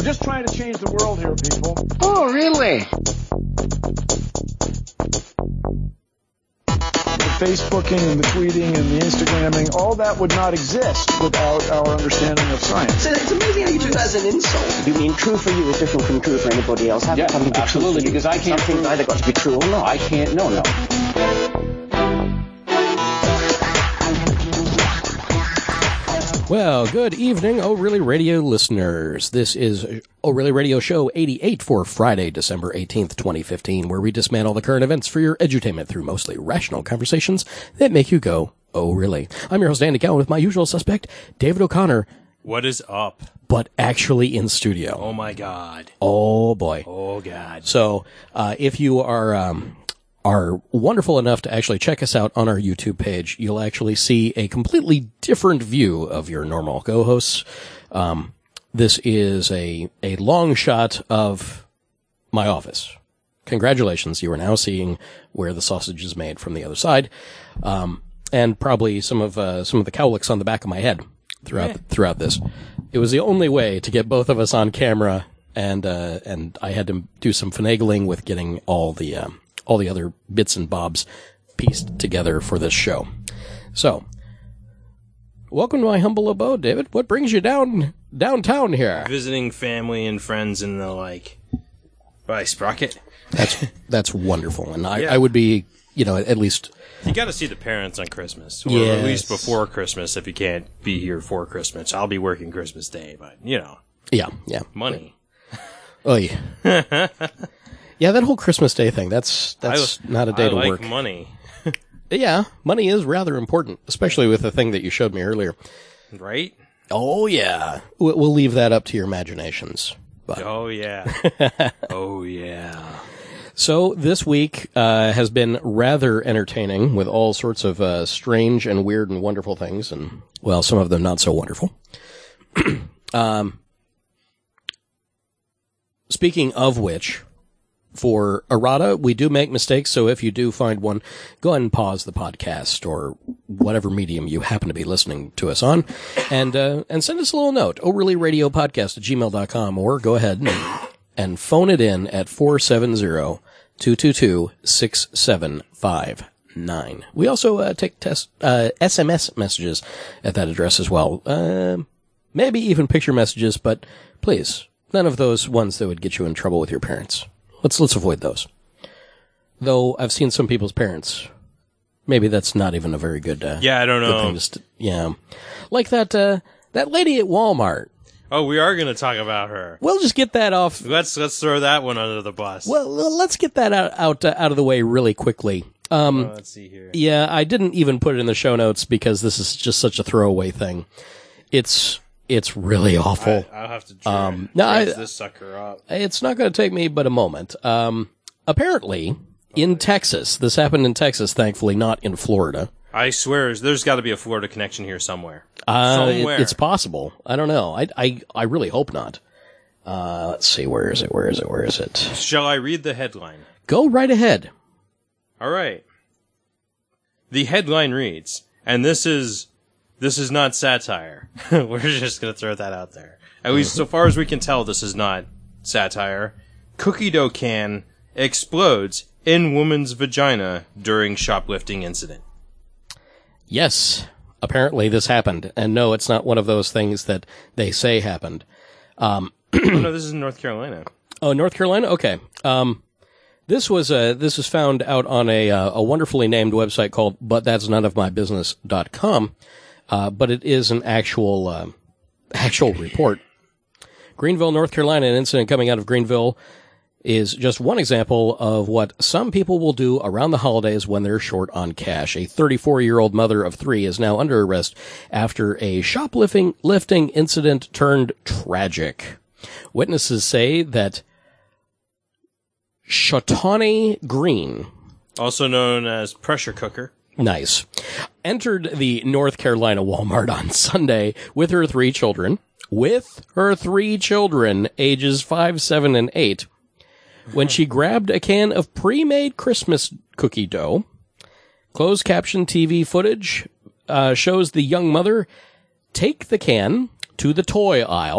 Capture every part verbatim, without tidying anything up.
just trying to change the world here, people. Oh, really? The Facebooking and the tweeting and the Instagramming, all that would not exist without our understanding of science. So it's amazing how you took that as an insult. You mean true for you is different from true for anybody else? How Yeah, can it absolutely, be true for you? because I can't Something's prove- either got to be true or not. I can't, no, no. Well, good evening, Oh Really Radio listeners. This is Oh Really Radio Show eighty-eight for Friday, December eighteenth, twenty fifteen, where we dismantle the current events for your edutainment through mostly rational conversations that make you go, oh really. I'm your host, Andy Cowan, with my usual suspect, David O'Connor, What is up? but actually in studio. Oh my god. Oh boy. Oh god. So, uh, if you are, um, are wonderful enough to actually check us out on our YouTube page, you'll actually see a completely different view of your normal co-hosts. Um, this is a, a long shot of my office. Congratulations. You are now seeing where the sausage is made from the other side. Um, and probably some of, uh, some of the cowlicks on the back of my head throughout, Yeah. throughout this. It was the only way to get both of us on camera, and, uh, and I had to do some finagling with getting all the, um, all the other bits and bobs pieced together for this show. So, welcome to my humble abode, David. What brings you down downtown here? Visiting family and friends and the like. By Sprocket. That's that's wonderful, and I, Yeah. I would be, you know, at least. You gotta see the parents on Christmas. Or Yes. at least before Christmas if you can't be here for Christmas. I'll be working Christmas Day, but, you know, Yeah, yeah. money. Oh yeah. Yeah, that whole Christmas Day thing, that's that's I, not a day I to like work. money. Yeah, money is rather important, especially with the thing that you showed me earlier. Right? Oh yeah. We- We'll leave that up to your imaginations. But Oh yeah. Oh yeah. So this week uh, has been rather entertaining with all sorts of uh, strange and weird and wonderful things, and, well, some of them not so wonderful. um, speaking of which, for errata, we do make mistakes, so if you do find one, go ahead and pause the podcast or whatever medium you happen to be listening to us on, and uh, and send us a little note, oh really radio podcast at gmail dot com, or go ahead and, and phone it in at four seven zero, two two two, six seven five nine. We also uh, take test, uh, S M S messages at that address as well. Uh, maybe even picture messages, but please, none of those ones that would get you in trouble with your parents. Let's let's avoid those. Though I've seen some people's parents. Maybe that's not even a very good. Uh, Yeah, I don't good know. thing to st- yeah, like that uh, that lady at Walmart. Oh, we are gonna talk about her. We'll just get that off. Let's let's throw that one under the bus. Well, let's get that out out uh, out of the way really quickly. Um, Uh, let's see here. yeah, I didn't even put it in the show notes because this is just such a throwaway thing. It's it's really awful. I, I'll have to dra- Um, no, I- dress this sucker up. It's not going to take me but a moment. Um, apparently, in Texas, this happened in Texas, thankfully not in Florida. I swear, there's got to be a Florida connection here somewhere. Uh, it- Somewhere. it's possible. I don't know. I, I, I really hope not. Uh, let's see. Where is it? Where is it? Where is it? Shall I read the headline? Go right ahead. All right. The headline reads, and this is this is not satire. We're just going to throw that out there. At least so far as we can tell, this is not satire. Cookie dough can explodes in woman's vagina during shoplifting incident. Yes. Apparently this happened. And no, it's not one of those things that they say happened. Oh no, this is in North Carolina. Oh, North Carolina? Okay. Um, this was, uh, this was found out on a, uh, a wonderfully named website called but that's none of my business dot com. Uh, but it is an actual, uh, actual report. Greenville, North Carolina, an incident coming out of Greenville is just one example of what some people will do around the holidays when they're short on cash. A thirty-four-year-old mother of three is now under arrest after a shoplifting lifting incident turned tragic. Witnesses say that Shawnee Green, Also known as pressure cooker. nice, entered the North Carolina Walmart on Sunday with her three children, with her three children, ages five, seven, and eight, when she grabbed a can of pre-made Christmas cookie dough. Closed caption T V footage uh, shows the young mother take the can to the toy aisle.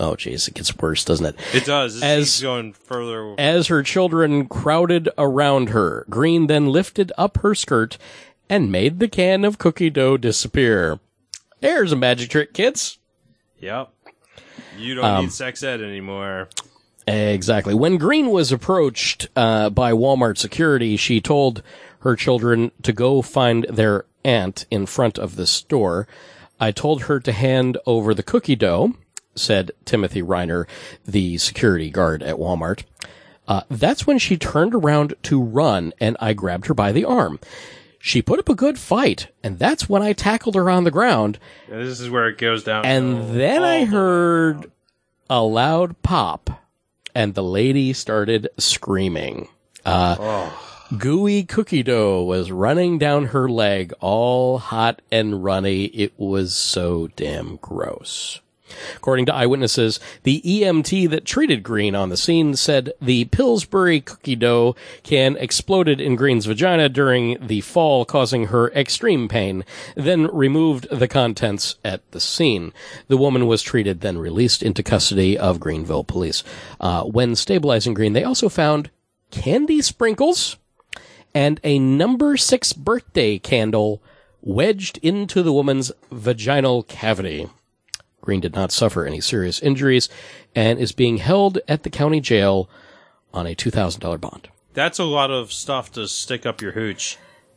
Oh, geez, it gets worse, doesn't it? It does. This As- keeps going further. As her children crowded around her, Green then lifted up her skirt and made the can of cookie dough disappear. There's a magic trick, kids. Yep. You don't Um, need sex ed anymore. Exactly. When Green was approached uh, by Walmart security, she told her children to go find their aunt in front of the store. I told her to hand over the cookie dough, said Timothy Reiner, the security guard at Walmart. Uh, that's when she turned around to run, and I grabbed her by the arm. She put up a good fight, and that's when I tackled her on the ground. Yeah, this is where it goes down. And then I heard a loud pop, and the lady started screaming. Uh, Oh. Gooey cookie dough was running down her leg, all hot and runny. It was so damn gross. According to eyewitnesses, the E M T that treated Green on the scene said the Pillsbury cookie dough can exploded in Green's vagina during the fall, causing her extreme pain, then removed the contents at the scene. The woman was treated, then released into custody of Greenville police. Uh, when stabilizing Green, they also found candy sprinkles and a number six birthday candle wedged into the woman's vaginal cavity. Green did not suffer any serious injuries and is being held at the county jail on a two thousand dollars bond. That's a lot of stuff to stick up your hooch.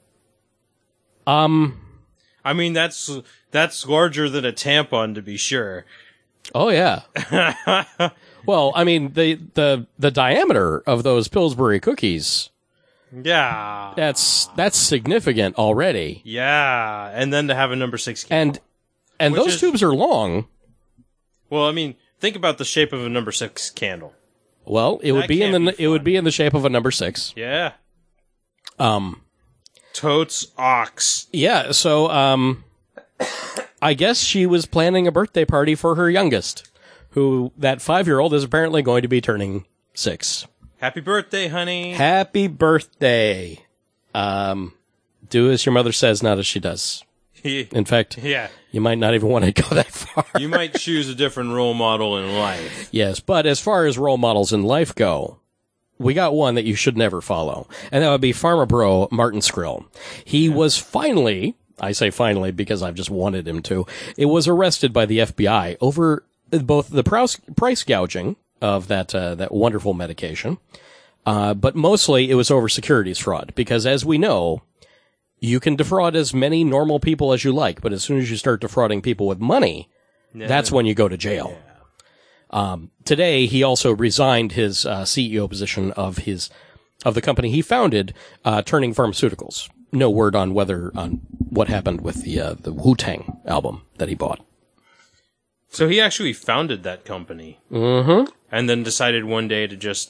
Um, I mean, that's that's larger than a tampon, to be sure. oh yeah. Well, I mean, the, the, the diameter of those Pillsbury cookies, Yeah. that's, that's significant already. Yeah. And then to have a number six candle. And, and Which those is- tubes are long. Well, I mean, think about the shape of a number six candle. Well, it would That be in can't the, be it would fun. be in the shape of a number six. Yeah. Um, Totes ox. yeah, so, um, I guess she was planning a birthday party for her youngest, who, that five-year-old is apparently going to be turning six. Happy birthday, honey. Happy birthday. Um, do as your mother says, not as she does. In fact, Yeah. you might not even want to go that far. You might choose a different role model in life. Yes, but as far as role models in life go, we got one that you should never follow, and that would be Pharma Bro Martin Skrill. He was finally, I say finally because I've just wanted him to, it was arrested by the F B I over both the price, price gouging of that uh, that wonderful medication, uh, but mostly it was over securities fraud, because as we know, you can defraud as many normal people as you like, but as soon as you start defrauding people with money, that's when you go to jail. Um, today, he also resigned his uh, C E O position of his of the company he founded, uh, Turning Pharmaceuticals. No word on whether on what happened with the uh, the Wu-Tang album that he bought. So he actually founded that company. Mm-hmm. And then decided one day to just...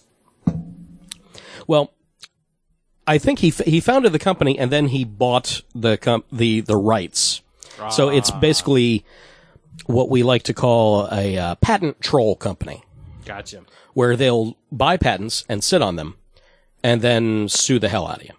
Well, I think he f- he founded the company and then he bought the com- the the rights. So it's basically what we like to call a uh, patent troll company, Gotcha. where they'll buy patents and sit on them and then sue the hell out of you.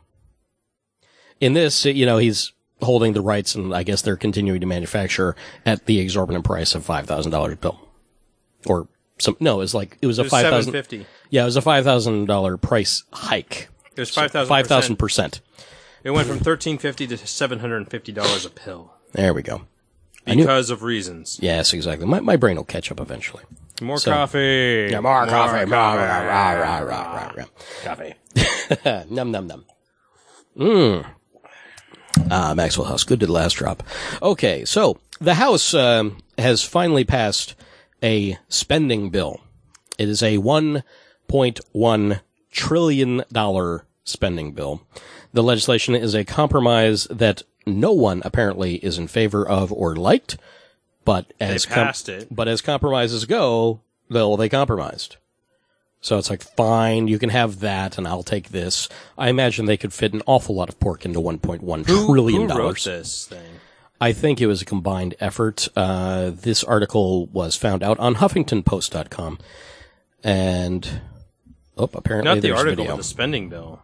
In this, you know, he's holding the rights, and I guess they're continuing to manufacture at the exorbitant price of five thousand dollars a pill. Or some, no, it was like, it was a It was five seven thousand. fifty. Yeah, it was a five thousand dollars price hike. It was five thousand. five thousand percent. It went from thirteen fifty to seven hundred fifty dollars a pill There we go. I knew- because of reasons. Yes, exactly. My, my brain will catch up eventually. More So- coffee. Yeah, more coffee. coffee. Rah, rah, rah, rah, rah, rah. Coffee. Num, num, num. Mmm. Ah, Maxwell House. Good to the last drop. Okay, so the House um, has finally passed a spending bill. It is a one point one trillion dollars spending bill. The legislation is a compromise that no one apparently is in favor of or liked, but as com- passed it. but as compromises go, well, they compromised. So it's like, fine, you can have that, and I'll take this. I imagine they could fit an awful lot of pork into one point one Who, trillion who wrote dollars. this thing? I think it was a combined effort. Uh, this article was found out on Huffington Post dot com. And, oh, apparently Not the there's article, video. but the spending bill.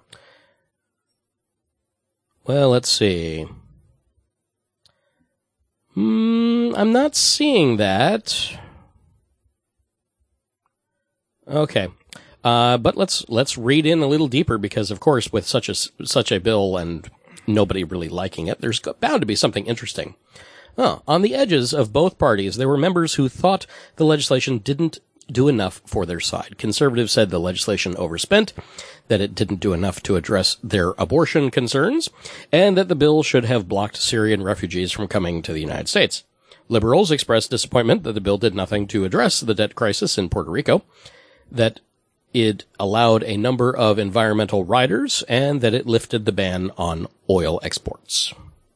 Well, let's see. Hmm, I'm not seeing that. Okay. Uh, but let's let's read in a little deeper because, of course, with such a such a bill and nobody really liking it, there's bound to be something interesting. Oh, on the edges of both parties, there were members who thought the legislation didn't do enough for their side. Conservatives said the legislation overspent, that it didn't do enough to address their abortion concerns, and that the bill should have blocked Syrian refugees from coming to the United States. Liberals expressed disappointment that the bill did nothing to address the debt crisis in Puerto Rico, that it allowed a number of environmental riders, and that it lifted the ban on oil exports.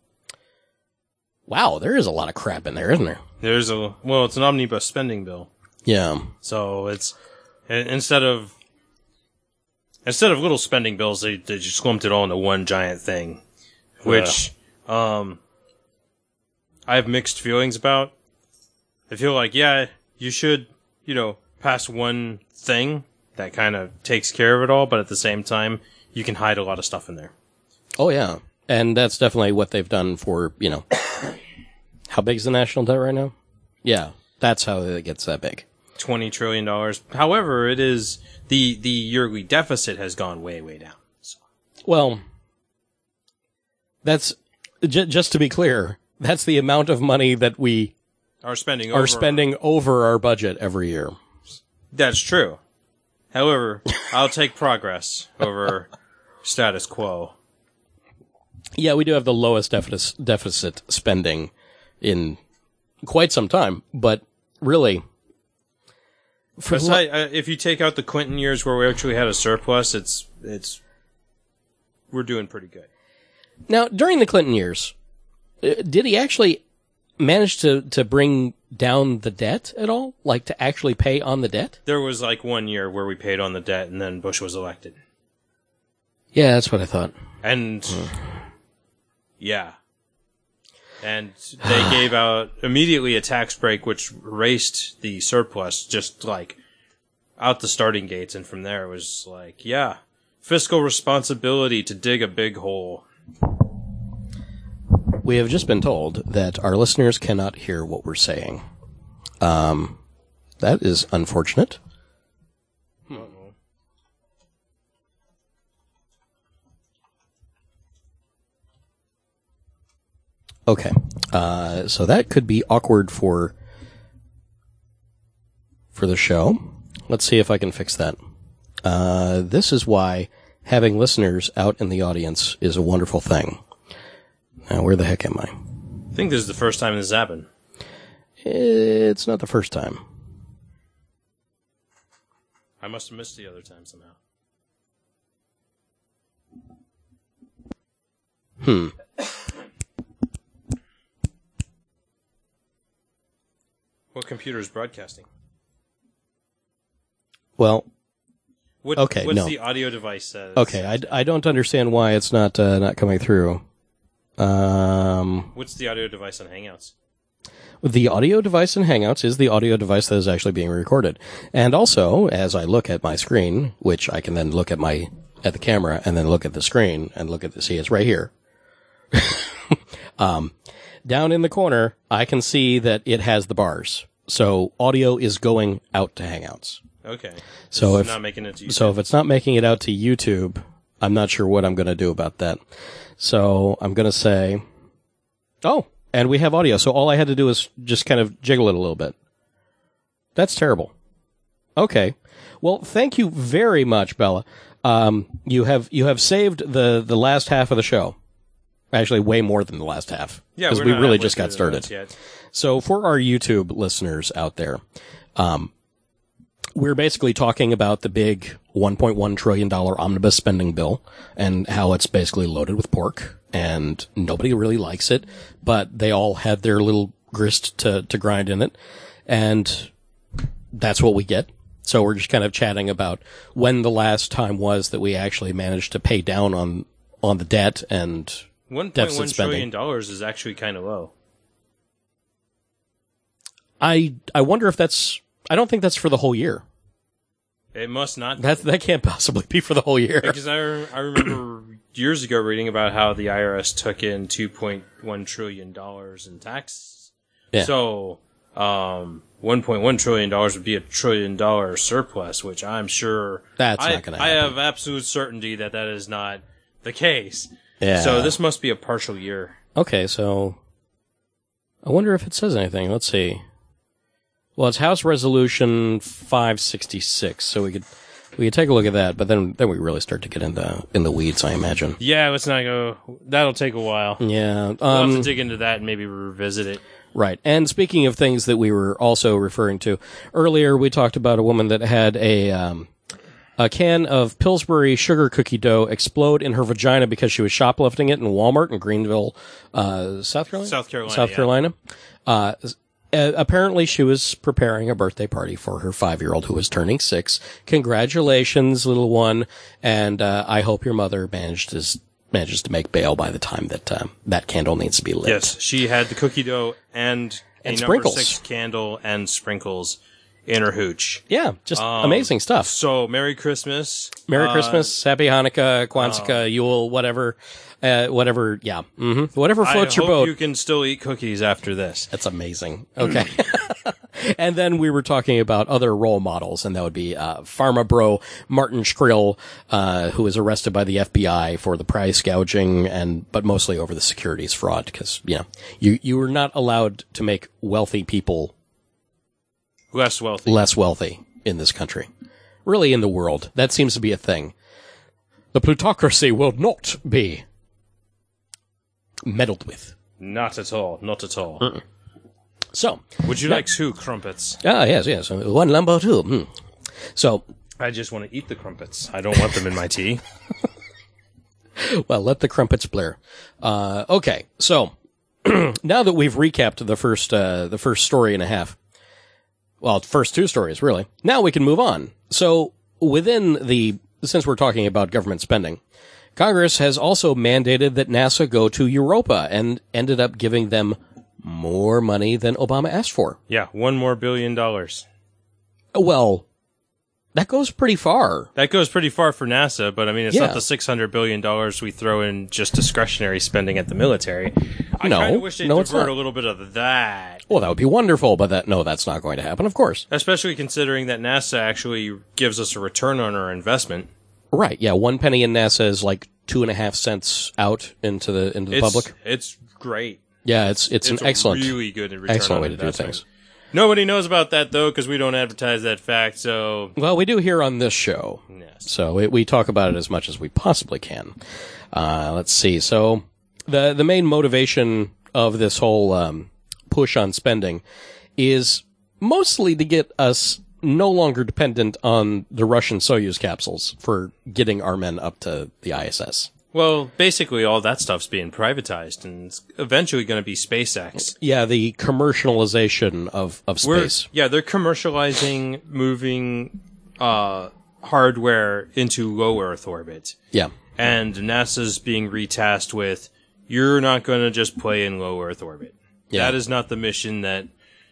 Wow, there is a lot of crap in there, isn't there? There's a, well, it's an omnibus spending bill. Yeah. So it's, instead of, instead of little spending bills, they, they just lumped it all into one giant thing, which, yeah. um, I have mixed feelings about. I feel like, yeah, you should, you know, pass one thing that kind of takes care of it all, but at the same time, you can hide a lot of stuff in there. Oh, yeah. And that's definitely what they've done for, you know, how big is the national debt right now? Yeah, that's how it gets that big. twenty trillion dollars. However, it is, the, the yearly deficit has gone way, way down. So. Well, that's, j- just to be clear, that's the amount of money that we are spending are over, spending over our budget every year. That's true. However, I'll take progress over status quo. Yeah, we do have the lowest deficit, deficit spending in quite some time, but really, for Aside, uh, if you take out the Clinton years where we actually had a surplus, it's it's we're doing pretty good. Now, during the Clinton years, uh, did he actually manage to, to bring down the debt at all? Like, to actually pay on the debt? There was like one year where we paid on the debt, and then Bush was elected. Yeah, that's what I thought. And, yeah. And they gave out immediately a tax break, which erased the surplus, just like out the starting gates. And from there, it was like, yeah, fiscal responsibility to dig a big hole. We have just been told that our listeners cannot hear what we're saying. Um, that is unfortunate. Hmm. Okay. Uh, so that could be awkward for, for the show. Let's see if I can fix that. Uh, this is why having listeners out in the audience is a wonderful thing. Now, where the heck am I? I think this is the first time this has happened. It's not the first time. I must have missed the other time somehow. Hmm. What computer is broadcasting? Well, What, okay, what's no. the audio device says? Okay, I, I don't understand why it's not uh, not coming through. Um, What's the audio device on Hangouts? the audio device in Hangouts is the audio device that is actually being recorded. And also, as I look at my screen, which I can then look at my at the camera and then look at the screen and look at the see, it's right here. um, down in the corner, I can see that it has the bars. So audio is going out to Hangouts. Okay. So It's if not making it to YouTube. so if it's not making it out to YouTube, I'm not sure what I'm going to do about that. So I'm going to say, oh, and we have audio. So all I had to do is just kind of jiggle it a little bit. That's terrible. Okay. Well, thank you very much, Bella. Um, you have you have saved the, the last half of the show. Actually, way more than the last half. Yeah, because we're we not really halfway just got through the started. notes yet. So for our YouTube listeners out there, um, we're basically talking about the big one point one trillion dollars omnibus spending bill and how it's basically loaded with pork and nobody really likes it, but they all had their little grist to, to grind in it. And that's what we get. So we're just kind of chatting about when the last time was that we actually managed to pay down on, on the debt and one point deficit one spending. trillion dollars is actually kind of low. I, I wonder if that's, I don't think that's for the whole year. It must not. That, that can't possibly be for the whole year. Because I, I remember years ago reading about how the I R S took in two point one trillion dollars in taxes. Yeah. So, um, one point one trillion dollars would be a trillion dollar surplus, which I'm sure That's I, not going to I happen. have absolute certainty that that is not the case. Yeah. So this must be a partial year. Okay, so I wonder if it says anything. Let's see. Well, it's House Resolution five sixty-six, so we could we could take a look at that, but then then we really start to get into in the weeds, I imagine. Yeah, let's not go. That'll take a while. Yeah. Um, We'll have to dig into that and maybe revisit it. Right. And speaking of things that we were also referring to earlier, we talked about a woman that had a um, a can of Pillsbury sugar cookie dough explode in her vagina because she was shoplifting it in Walmart in Greenville, uh, South Carolina. South Carolina, South yeah. Carolina. Uh, uh, apparently, she was preparing a birthday party for her five-year-old who was turning six. Congratulations, little one, and uh, I hope your mother managed to manages to make bail by the time that uh, that candle needs to be lit. Yes, she had the cookie dough and a And number sprinkles. six candle and sprinkles in her hooch. Yeah, just Um, amazing stuff. So, Merry Christmas. Merry Uh, Christmas, Happy Hanukkah, Kwanzaa, Yule, whatever, uh, whatever, yeah, hmm whatever floats I your hope boat. you can still eat cookies after this. That's amazing. Okay. And then we were talking about other role models, and that would be uh, Pharma Bro Martin Shkreli, uh, who was arrested by the F B I for the price gouging, and but mostly over the securities fraud, because you know you you were not allowed to make wealthy people Less wealthy. less wealthy in this country, really in the world. That seems to be a thing. The plutocracy will not be meddled with. Not at all. Not at all. Mm-mm. So, Would you like two crumpets? ah, yes, yes, one Lambo too. Mm. So, I just want to eat the crumpets. I don't want them in my tea. well, let the crumpets blare. Uh, okay, so now that we've recapped the first uh, the first story and a half, well, first two stories really. Now we can move on. So, within the since we're talking about government spending, Congress has also mandated that NASA go to Europa and ended up giving them more money than Obama asked for. Yeah, one more billion dollars. Well, that goes pretty far. That goes pretty far for NASA, but I mean, it's Yeah. not the six hundred billion dollars we throw in just discretionary spending at the military. I No, kind of wish they'd no, it's divert not. a little bit of that. Well, that would be wonderful, but that no, that's not going to happen, of course. Especially considering that NASA actually gives us a return on our investment. Right, yeah, one penny in NASA is like two and a half cents out into the into the It's, public. it's great. Yeah, it's it's, It's an a excellent really good return excellent on way to do investment. things. Nobody knows about that, though, because we don't advertise that fact, so... Well, we do here on this show, Yes. so we, we talk about it as much as we possibly can. Uh, let's see. So the the main motivation of this whole um, push on spending is mostly to get us no longer dependent on the Russian Soyuz capsules for getting our men up to the I S S. Well, basically all that stuff's being privatized, and it's eventually going to be SpaceX. Yeah, the commercialization of, of We're, space. yeah, they're commercializing moving uh, hardware into low Earth orbit. Yeah. And NASA's being retasked with, you're not going to just play in low Earth orbit. Yeah. That is not the mission that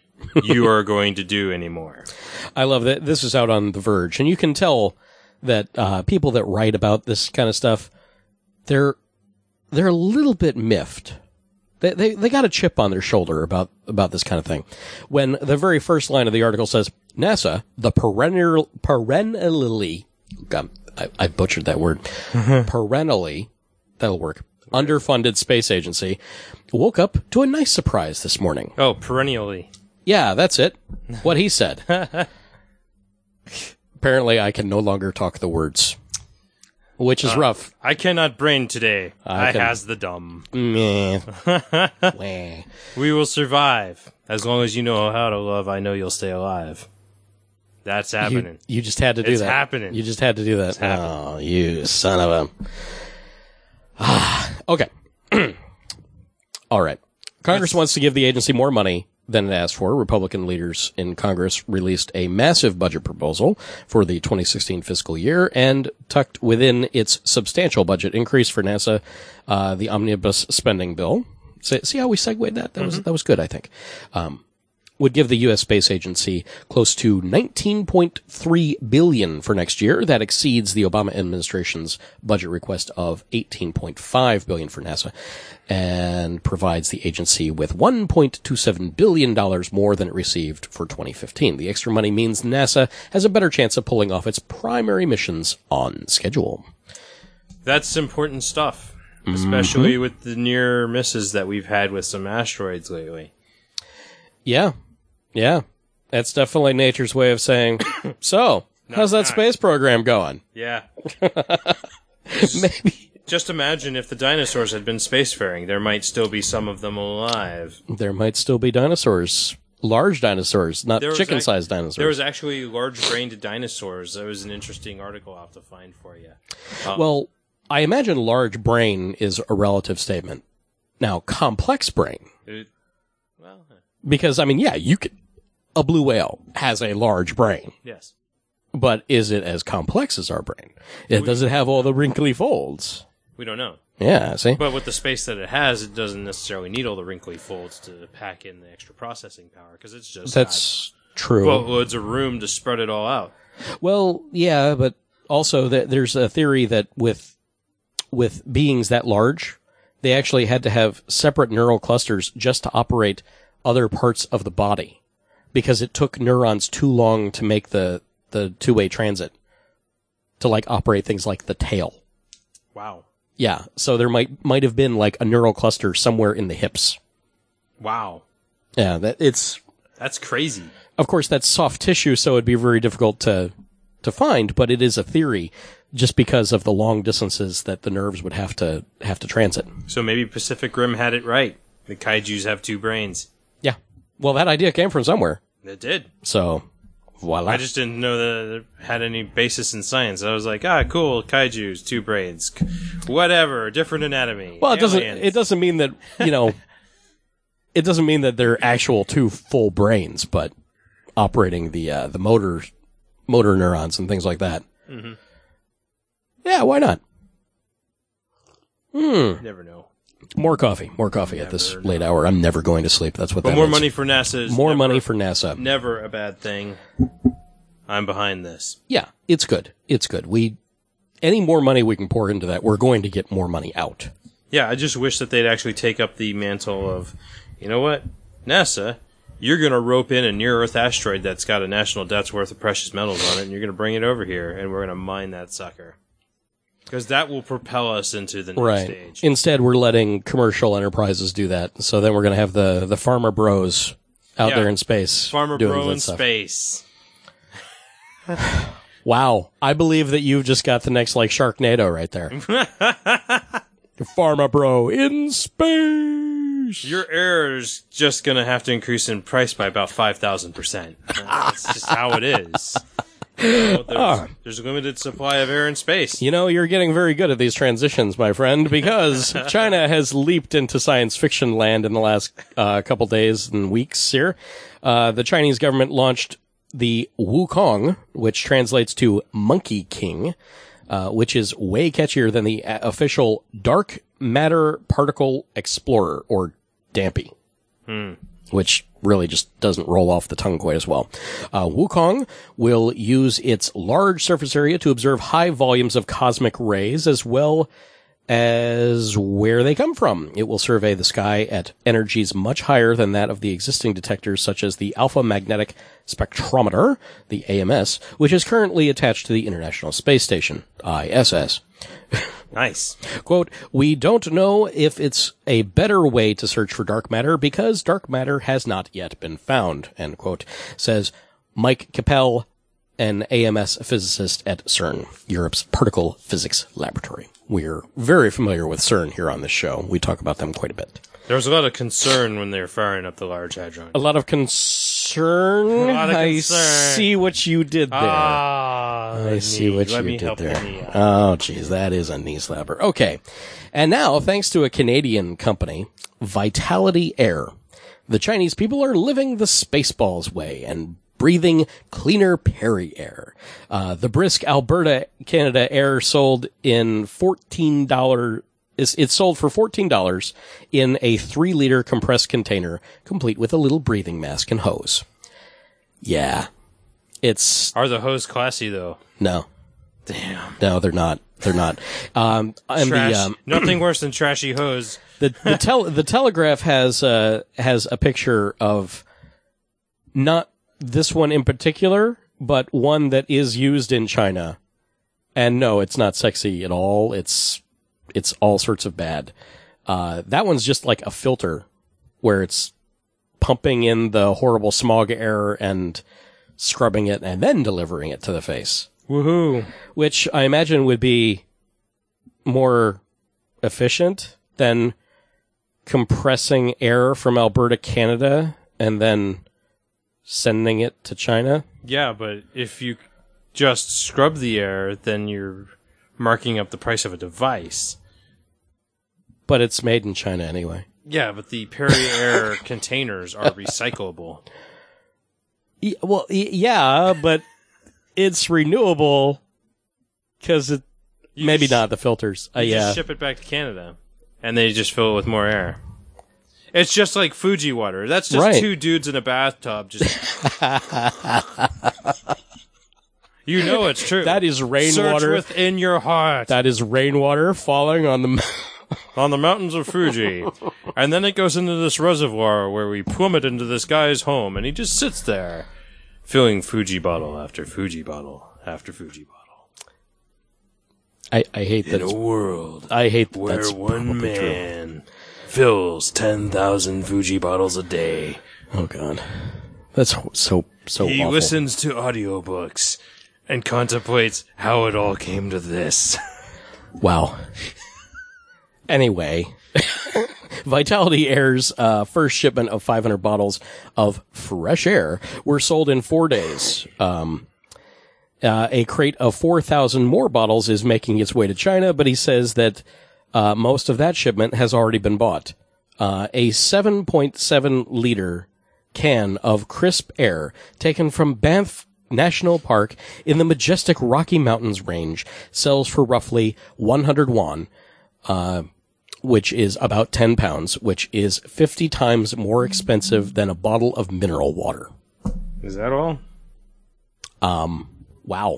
you are going to do anymore. I love that this is out on The Verge, and you can tell that uh, people that write about this kind of stuff, they're they're a little bit miffed. They, they they got a chip on their shoulder about about this kind of thing. When the very first line of the article says, NASA, the perennial perennially, God, I, I butchered that word, perennially, that'll work, underfunded space agency, woke up to a nice surprise this morning. Oh, perennially. Yeah, that's it. What he said. Apparently, I can no longer talk the words, which is rough. I cannot brain today. I I, can- has the dumb. Meh. Wah. We will survive. As long as you know how to love, I know you'll stay alive. That's happening. You, you just had to do It's that. happening. You just had to do that. happening. Oh, you son of a. Ah, okay. All right. Congress wants to give the agency more money than it asked for. Republican leaders in Congress released a massive budget proposal for the twenty sixteen fiscal year, and tucked within its substantial budget increase for NASA, uh, the omnibus spending bill. See, see how we segued that? That was that was good, I think. Um, would give the U S Space Agency close to nineteen point three billion dollars for next year. That exceeds the Obama administration's budget request of eighteen point five billion dollars for NASA, and provides the agency with one point two seven billion dollars more than it received for twenty fifteen. The extra money means NASA has a better chance of pulling off its primary missions on schedule. That's important stuff, especially mm-hmm. with the near misses that we've had with some asteroids lately. Yeah. Yeah. That's definitely nature's way of saying, so, no, how's that not. space program going? Yeah. Maybe. Just imagine if the dinosaurs had been spacefaring. There might still be some of them alive. There might still be dinosaurs. Large dinosaurs, not chicken-sized ac- dinosaurs. There was actually large-brained dinosaurs. That was an interesting article I'll have to find for you. Um, well, I imagine large brain is a relative statement. Now, complex brain. It, well, because, I mean, yeah, you could, a blue whale has a large brain. Yes. But is it as complex as our brain? It, we, does it have all the wrinkly folds? We don't know. Yeah, see? But with the space that it has, it doesn't necessarily need all the wrinkly folds to pack in the extra processing power, because it's just That's true. boatloads of room to spread it all out. Well, yeah, but also that there's a theory that with with beings that large, they actually had to have separate neural clusters just to operate other parts of the body, because it took neurons too long to make the, the two-way transit to, like, operate things like the tail. Wow. Yeah, so there might might have been, like, a neural cluster somewhere in the hips. Wow. Yeah, that it's... That's crazy. Of course, that's soft tissue, so it'd be very difficult to to find, but it is a theory, just because of the long distances that the nerves would have to have to transit. So maybe Pacific Rim had it right. The kaijus have two brains. Yeah. Well, that idea came from somewhere. It did. So, voila. I just didn't know that it had any basis in science. I was like, ah, cool, kaijus, two brains. Whatever, different anatomy. Well, it Aliens. doesn't it doesn't mean that, you know, it doesn't mean that they're actual two full brains, but operating the uh, the motor motor neurons and things like that. Mm-hmm. Yeah, why not? Hmm. Never know. More coffee. More coffee never at this know. late hour. I'm never going to sleep. That's what but that more means. money for NASA is More never, money for NASA. Never a bad thing. I'm behind this. Yeah, it's good. It's good. We any more money we can pour into that, we're going to get more money out. Yeah, I just wish that they'd actually take up the mantle of, you know what, NASA, you're going to rope in a near-Earth asteroid that's got a national debt's worth of precious metals on it, and you're going to bring it over here, and we're going to mine that sucker. Because that will propel us into the next right. stage. Instead, we're letting commercial enterprises do that. So then we're going to have the, the farmer bros out yeah. there in space. Farmer doing bro that in stuff. space. Wow. I believe that you've just got the next, like, Sharknado right there. Pharma bro in space. Your air is just going to have to increase in price by about five thousand percent. That's just how it is. You know, there's, Ah. there's a limited supply of air in space. You know, you're getting very good at these transitions, my friend, because China has leaped into science fiction land in the last uh, couple days and weeks here. Uh, the Chinese government launched the Wukong, which translates to Monkey King, uh, which is way catchier than the uh, official Dark Matter Particle Explorer, or DAMPE, Hmm. which really just doesn't roll off the tongue quite as well. Uh, Wukong will use its large surface area to observe high volumes of cosmic rays, as well as where they come from. It will survey the sky at energies much higher than that of the existing detectors, such as the Alpha Magnetic Spectrometer, the A M S, which is currently attached to the International Space Station, I S S. Nice. Quote, we don't know if it's a better way to search for dark matter because dark matter has not yet been found, end quote, says Mike Capel, an A M S physicist at CERN, Europe's Particle Physics Laboratory. We're very familiar with CERN here on this show. We talk about them quite a bit. There was a lot of concern when they were firing up the Large Hadron. A lot of concern. A lot of I concern. see what you did there. Ah, I see what Let you me did help there. you out. Oh, geez, that is a knee slapper. Okay. And now, thanks to a Canadian company, Vitality Air, the Chinese people are living the Spaceballs way and breathing cleaner Perry air. Uh, the brisk Alberta, Canada air sold in fourteen dollars It's, it's sold for fourteen dollars in a three liter compressed container, complete with a little breathing mask and hose. Yeah. It's... Are the hose classy, though? No. Damn. No, they're not. They're not. Um, and Trash. the, um, Nothing worse than trashy hose. the, the, tel- the Telegraph has, uh, has a picture of not this one in particular, but one that is used in China. And no, it's not sexy at all. It's... It's all sorts of bad. Uh, that one's just like a filter where it's pumping in the horrible smog air and scrubbing it and then delivering it to the face. Woohoo. Which I imagine would be more efficient than compressing air from Alberta, Canada, and then sending it to China. Yeah, but if you just scrub the air, then you're marking up the price of a device. But it's made in China anyway. Yeah, but the Perrier containers are recyclable. Y- well, y- yeah, but it's renewable because it You maybe just- not the filters. Uh, You yeah, just ship it back to Canada, and they just fill it with more air. It's just like Fuji water. That's just Right. two dudes in a bathtub. Just you know it's true. that is Search rainwater. within your heart That is rainwater falling on the. on the mountains of Fuji, and then it goes into this reservoir where we plummet into this guy's home, and he just sits there, filling Fuji bottle after Fuji bottle after Fuji bottle. I, I hate that. In a it's- world I hate that where that's one probably true. man fills ten thousand Fuji bottles a day. Oh god, that's so so. He awful. listens to audiobooks and contemplates how it all came to this. Wow. Anyway, Vitality Air's uh, first shipment of five hundred bottles of fresh air were sold in four days. Um, uh, a crate of four thousand more bottles is making its way to China, but he says that uh, most of that shipment has already been bought. Uh, a seven point seven liter can of crisp air taken from Banff National Park in the majestic Rocky Mountains range sells for roughly one hundred won, uh, which is about ten pounds, which is fifty times more expensive than a bottle of mineral water. Is that all? Um, wow.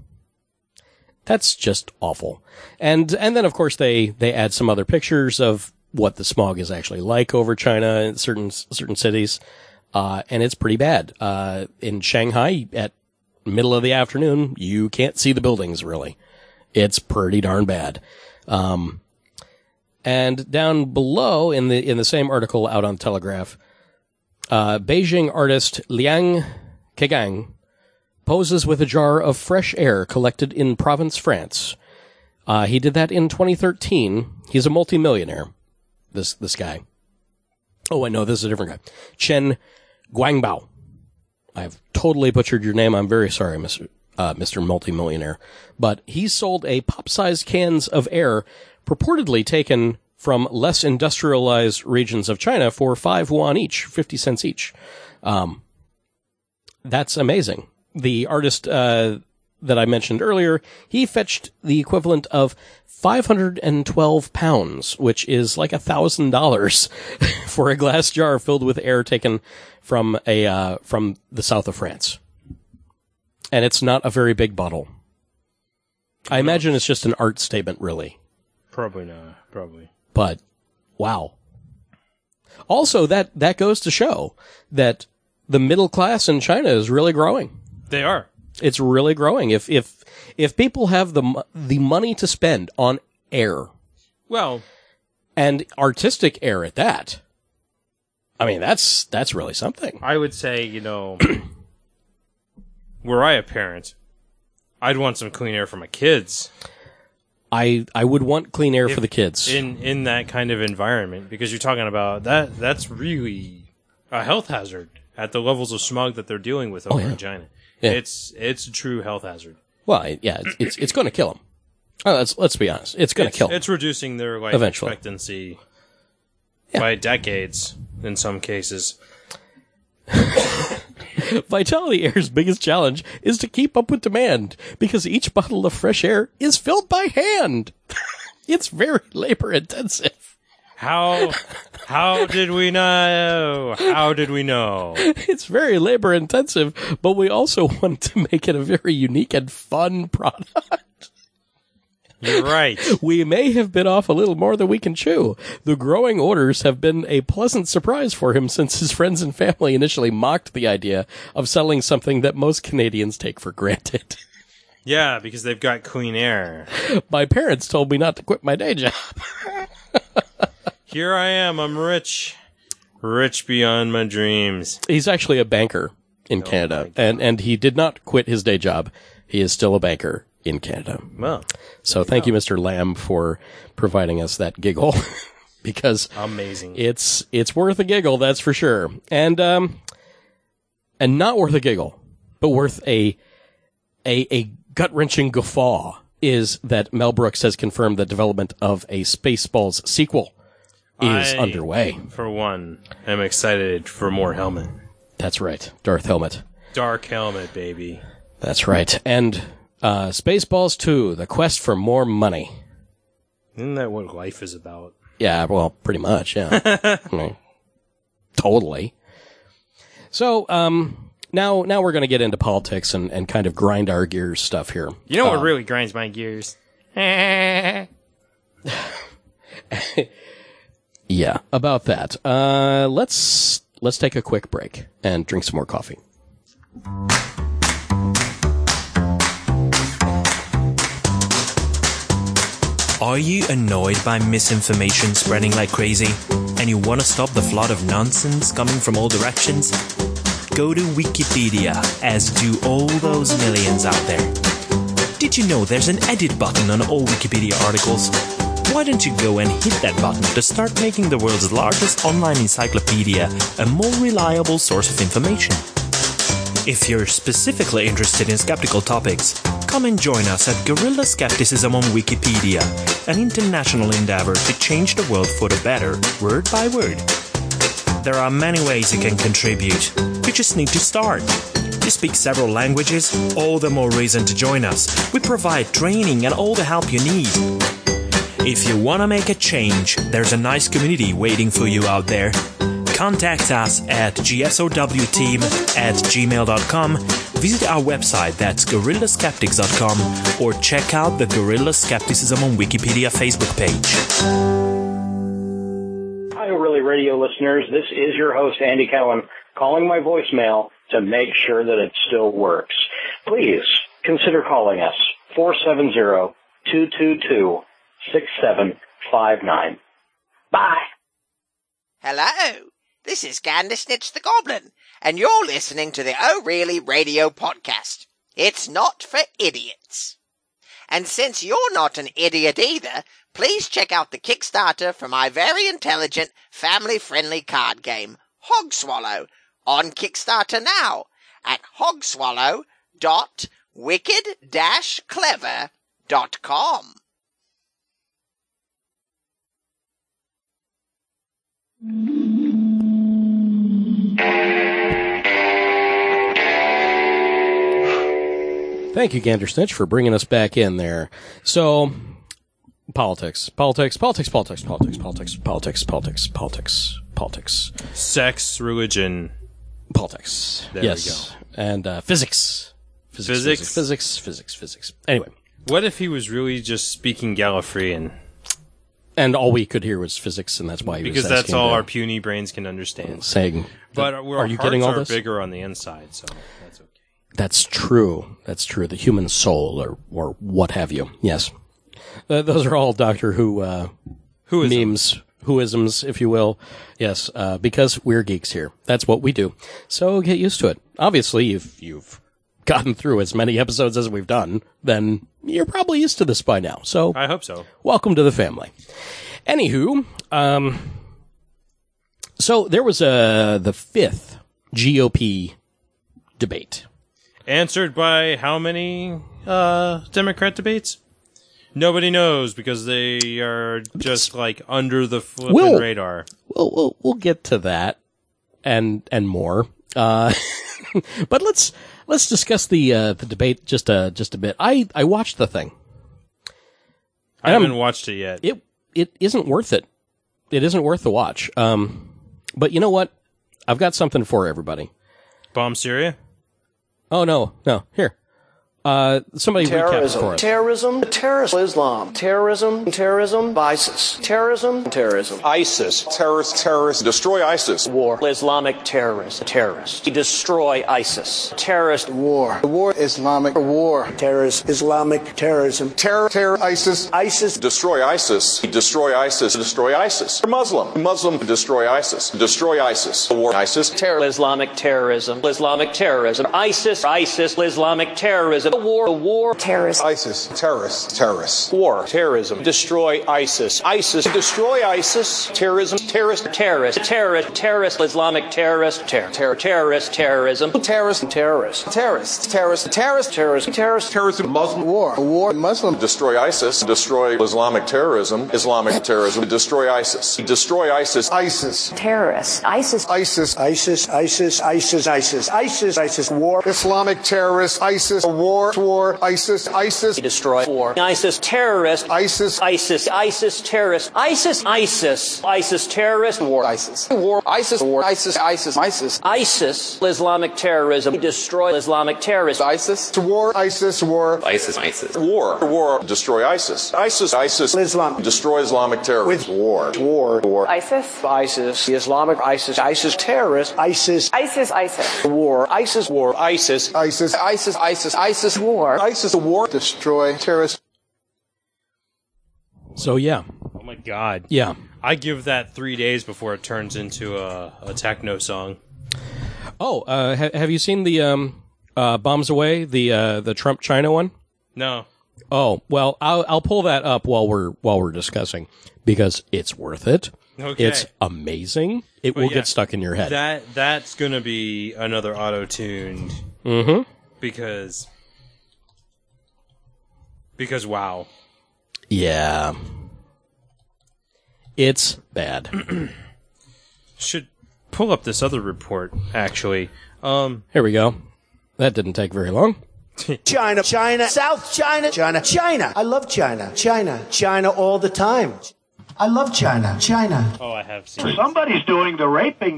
That's just awful. And, and then of course they, they add some other pictures of what the smog is actually like over China in certain, certain cities. Uh, and it's pretty bad. Uh, in Shanghai at middle of the afternoon, you can't see the buildings really. It's pretty darn bad. Um, and down below in the, in the same article out on Telegraph, uh, Beijing artist Liang Kegang poses with a jar of fresh air collected in Provence, France. Uh, he did that in twenty thirteen. He's a multimillionaire. This, this guy. Oh, I know, this is a different guy. Chen Guangbao. I've totally butchered your name. I'm very sorry, Mister Uh, Mister Multimillionaire. But he sold a pop-sized cans of air purportedly taken from less industrialized regions of China for five yuan each, fifty cents each. Um, that's amazing. The artist, uh, that I mentioned earlier, he fetched the equivalent of five hundred twelve pounds, which is like a thousand dollars for a glass jar filled with air taken from a, uh, from the south of France. And it's not a very big bottle. I imagine it's just an art statement, really. Probably not. Probably. But, wow. Also, that, that goes to show that the middle class in China is really growing. They are. It's really growing. If, if, if people have the, mo- the money to spend on air, Well, and artistic air at that, I mean, that's, that's really something. I would say, you know, were I a parent, I'd want some clean air for my kids. I, I would want clean air for the kids. in in that kind of environment, because you're talking about that that's really a health hazard at the levels of smog that they're dealing with over yeah. in China. Yeah. It's it's a true health hazard. Well, I- yeah, it's, it's, it's going to kill them. Oh, let's, let's be honest. It's going to It's, kill 'em. it's reducing their life Eventually. expectancy Yeah. by decades in some cases. Vitality Air's biggest challenge is to keep up with demand because each bottle of fresh air is filled by hand. It's very labor intensive. How, how did we know? How did we know? It's very labor intensive, but we also want to make it a very unique and fun product. You're right. We may have bit off a little more than we can chew. The growing orders have been a pleasant surprise for him since his friends and family initially mocked the idea of selling something that most Canadians take for granted. Yeah, because they've got clean air. My parents told me not to quit my day job. Here I am, I'm rich. Rich beyond my dreams. He's actually a banker in Oh Canada, and, and he did not quit his day job. He is still a banker in Canada. Well, So thank you, Mister Lamb, for providing us that giggle, because amazing. it's it's worth a giggle, that's for sure. And um, and not worth a giggle, but worth a a, a gut-wrenching guffaw is that Mel Brooks has confirmed the development of a Spaceballs sequel is I, underway. For one, I'm excited for more Helmet. That's right, Darth Helmet. Dark Helmet, baby. That's right. And uh, Spaceballs two, The Quest for More Money. Isn't that what life is about? Yeah, well, pretty much, yeah. I mean, totally. So, um, now now we're going to get into politics and, and kind of grind our gears stuff here. You know what Um, really grinds my gears? Yeah, about that. Uh, let's let's take a quick break and drink some more coffee. Are you annoyed by misinformation spreading like crazy, and you want to stop the flood of nonsense coming from all directions? Go to Wikipedia, as do all those millions out there. Did you know there's an edit button on all Wikipedia articles? Why don't you go and hit that button to start making the world's largest online encyclopedia a more reliable source of information? If you're specifically interested in skeptical topics, come and join us at Guerrilla Skepticism on Wikipedia, an international endeavor to change the world for the better, word by word. There are many ways you can contribute. You just need to start. You speak several languages, all the more reason to join us. We provide training and all the help you need. If you want to make a change, there's a nice community waiting for you out there. Contact us at g s o w team at gmail dot com, visit our website, that's guerrilla skeptics dot com, or check out the Guerrilla Skepticism on Wikipedia Facebook page. Hi, Really Radio listeners. This is your host, Andy Cohen, calling my voicemail to make sure that it still works. Please consider calling us, four seven zero, two two two, six seven five nine. Bye. Hello, this is Gandalf the Goblin, and you're listening to the Oh Really Radio podcast. It's not for idiots. And since you're not an idiot either, please check out the Kickstarter for my very intelligent, family-friendly card game, Hogswallow, on Kickstarter now at hogswallow dot wicked dash clever dot com. Thank you, Gandersnitch, for bringing us back in there. So, politics, politics, politics, politics, politics, politics, politics, politics, politics, politics, Sex, religion. politics. There yes, we and uh, physics. Physics, Physics? physics, physics, physics, physics. Anyway, What if he was really just speaking Gallifreyan? and all we could hear was physics, and that's why he Because was that's asking all the- our puny brains can understand. saying. But that- our are you hearts getting all are this? bigger on the inside, so that's okay. That's true. That's true. The human soul, or or what have you. Yes, uh, those are all Doctor Who uh, Who is it? memes, whoisms, if you will. Yes, uh, because we're geeks here. That's what we do. So get used to it. Obviously, if you've gotten through as many episodes as we've done, then you're probably used to this by now. So I hope so. welcome to the family. Anywho, um, so there was a the fifth G O P debate. Answered by how many uh, Democrat debates? Nobody knows because they are just like under the flipping We'll- radar. We'll, we'll we'll get to that and and more. Uh, but let's let's discuss the uh, the debate just a just a bit. I I watched the thing. I haven't um, watched it yet. It it isn't worth it. It isn't worth the watch. Um, but you know what? I've got something for everybody. Bomb Syria? Oh no, no. Here. Uh, somebody terrorism. recap for us. Terrorism, terrorist Islam. Terrorism, terrorism, ISIS. Terrorism, terrorism. ISIS, terrorist, terrorist, destroy ISIS. War, Islamic terrorist, terrorist. Destroy ISIS. Terrorist war. War, Islamic war. Terrorist, Islamic terrorism. Terror, terror, ISIS. ISIS. Destroy ISIS. Destroy ISIS. Destroy ISIS. Muslim. Muslim. Destroy ISIS. Destroy ISIS. War, ISIS. Terror, Islamic terrorism. Islamic terrorism. ISIS. ISIS. Islamic terrorism. War, war, terrorist. ISIS, terrorists, terrorists. War, terrorism. Destroy ISIS. ISIS, destroy ISIS. Terrorism, terrorist, terrorist, terrorist, terrorist, Islamic terrorist, terror, terror, terrorist, terrorism, terrorist, terrorist, terrorist, terrorist, terrorist, terrorist, terrorist, terrorism, Muslim war, war, Muslim. Destroy ISIS. Destroy Islamic terrorism. Islamic terrorism. Destroy ISIS. Destroy ISIS. ISIS. Terrorist. ISIS. ISIS. ISIS. ISIS. ISIS. ISIS. ISIS. ISIS. War. Islamic terrorists. ISIS. War. War. ISIS. ISIS. Destroy. War. ISIS. Terrorist. ISIS. ISIS. ISIS. Terrorist. ISIS. ISIS. ISIS. Terrorist. War. ISIS. War. ISIS. War. ISIS. ISIS. ISIS. ISIS. Islamic terrorism. Destroy Islamic terrorists. ISIS. To war. ISIS. War. ISIS. ISIS. War. War. Destroy ISIS. ISIS. ISIS. Islam. Destroy Islamic terrorists. With war. War. War. ISIS. ISIS. The Islamic ISIS. ISIS terrorist. ISIS. ISIS. ISIS. War. ISIS. War. ISIS. ISIS. ISIS. ISIS. ISIS. War. ISIS. The war. Destroy terrorists. So yeah. Oh my god. Yeah. I give that three days before it turns into a, a techno song. Oh, uh, ha- have you seen the um, uh, Bombs Away, the uh, the Trump China one? No. Oh, well, I'll I'll pull that up while we're while we're discussing because it's worth it. Okay. It's amazing. It But will yeah, get stuck in your head. That that's gonna be another auto-tuned Mm-hmm. because because wow. Yeah. It's bad. Should pull up this other report, actually. Um, Here we go. That didn't take very long. China, China, South China, China, China. I love China, China, China all the time. I love China, China. Oh, I have seen it. Somebody's doing the raping.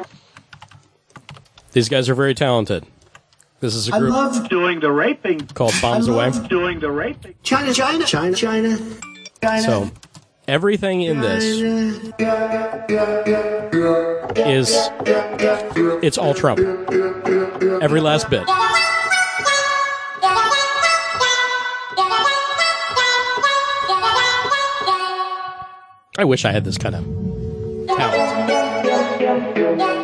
These guys are very talented. This is a I group love Doing the raping. called Bombs I Away. love Doing the raping. China, China, China, China, China. So, everything in this is, it's all Trump. Every last bit. I wish I had this kind of talent.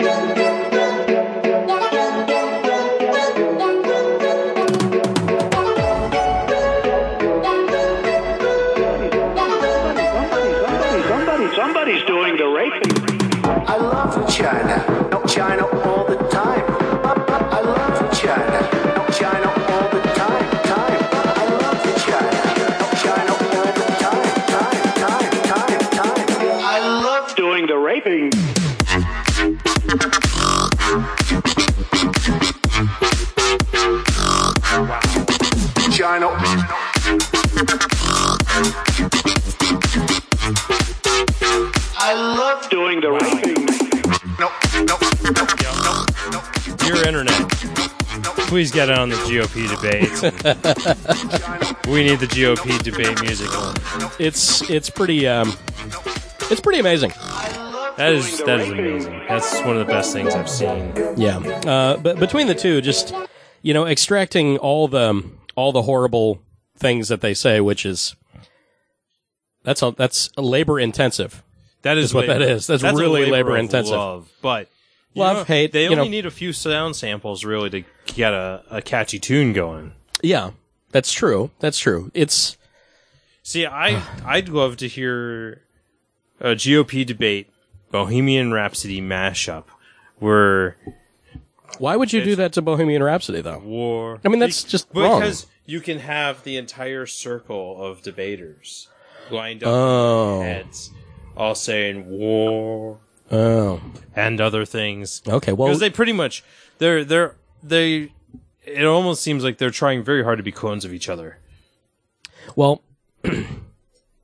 Somebody's doing the raping. I love China, no China all the time. I love China, no China all the time, time. I love China, no China all the time, time, time, time, time. I love Doing the raping. China. I love Doing the raping. No, no, no, no, no. Your internet. Please get on the G O P debates. We need the G O P debate music on. It's it's pretty um, it's pretty amazing. That is that is amazing. That's one of the best things I've seen. Yeah, uh, but between the two, just you know, extracting all the all the horrible things that they say, which is that's a, that's labor intensive. That is, is what labor. that is. That's, That's really labor labor of intensive. Love, but you Love, know, hate. They you only know. need a few sound samples really to get a, a catchy tune going. Yeah, that's true. That's true. It's See, I I'd love to hear a G O P debate Bohemian Rhapsody mashup where why would you do that to Bohemian Rhapsody though? war. I mean, that's Be- just wrong. because you can have the entire circle of debaters lined up Oh. in their heads, all saying war Oh, and other things. okay. Well, Because they pretty much they're they're they. It almost seems like they're trying very hard to be clones of each other. well,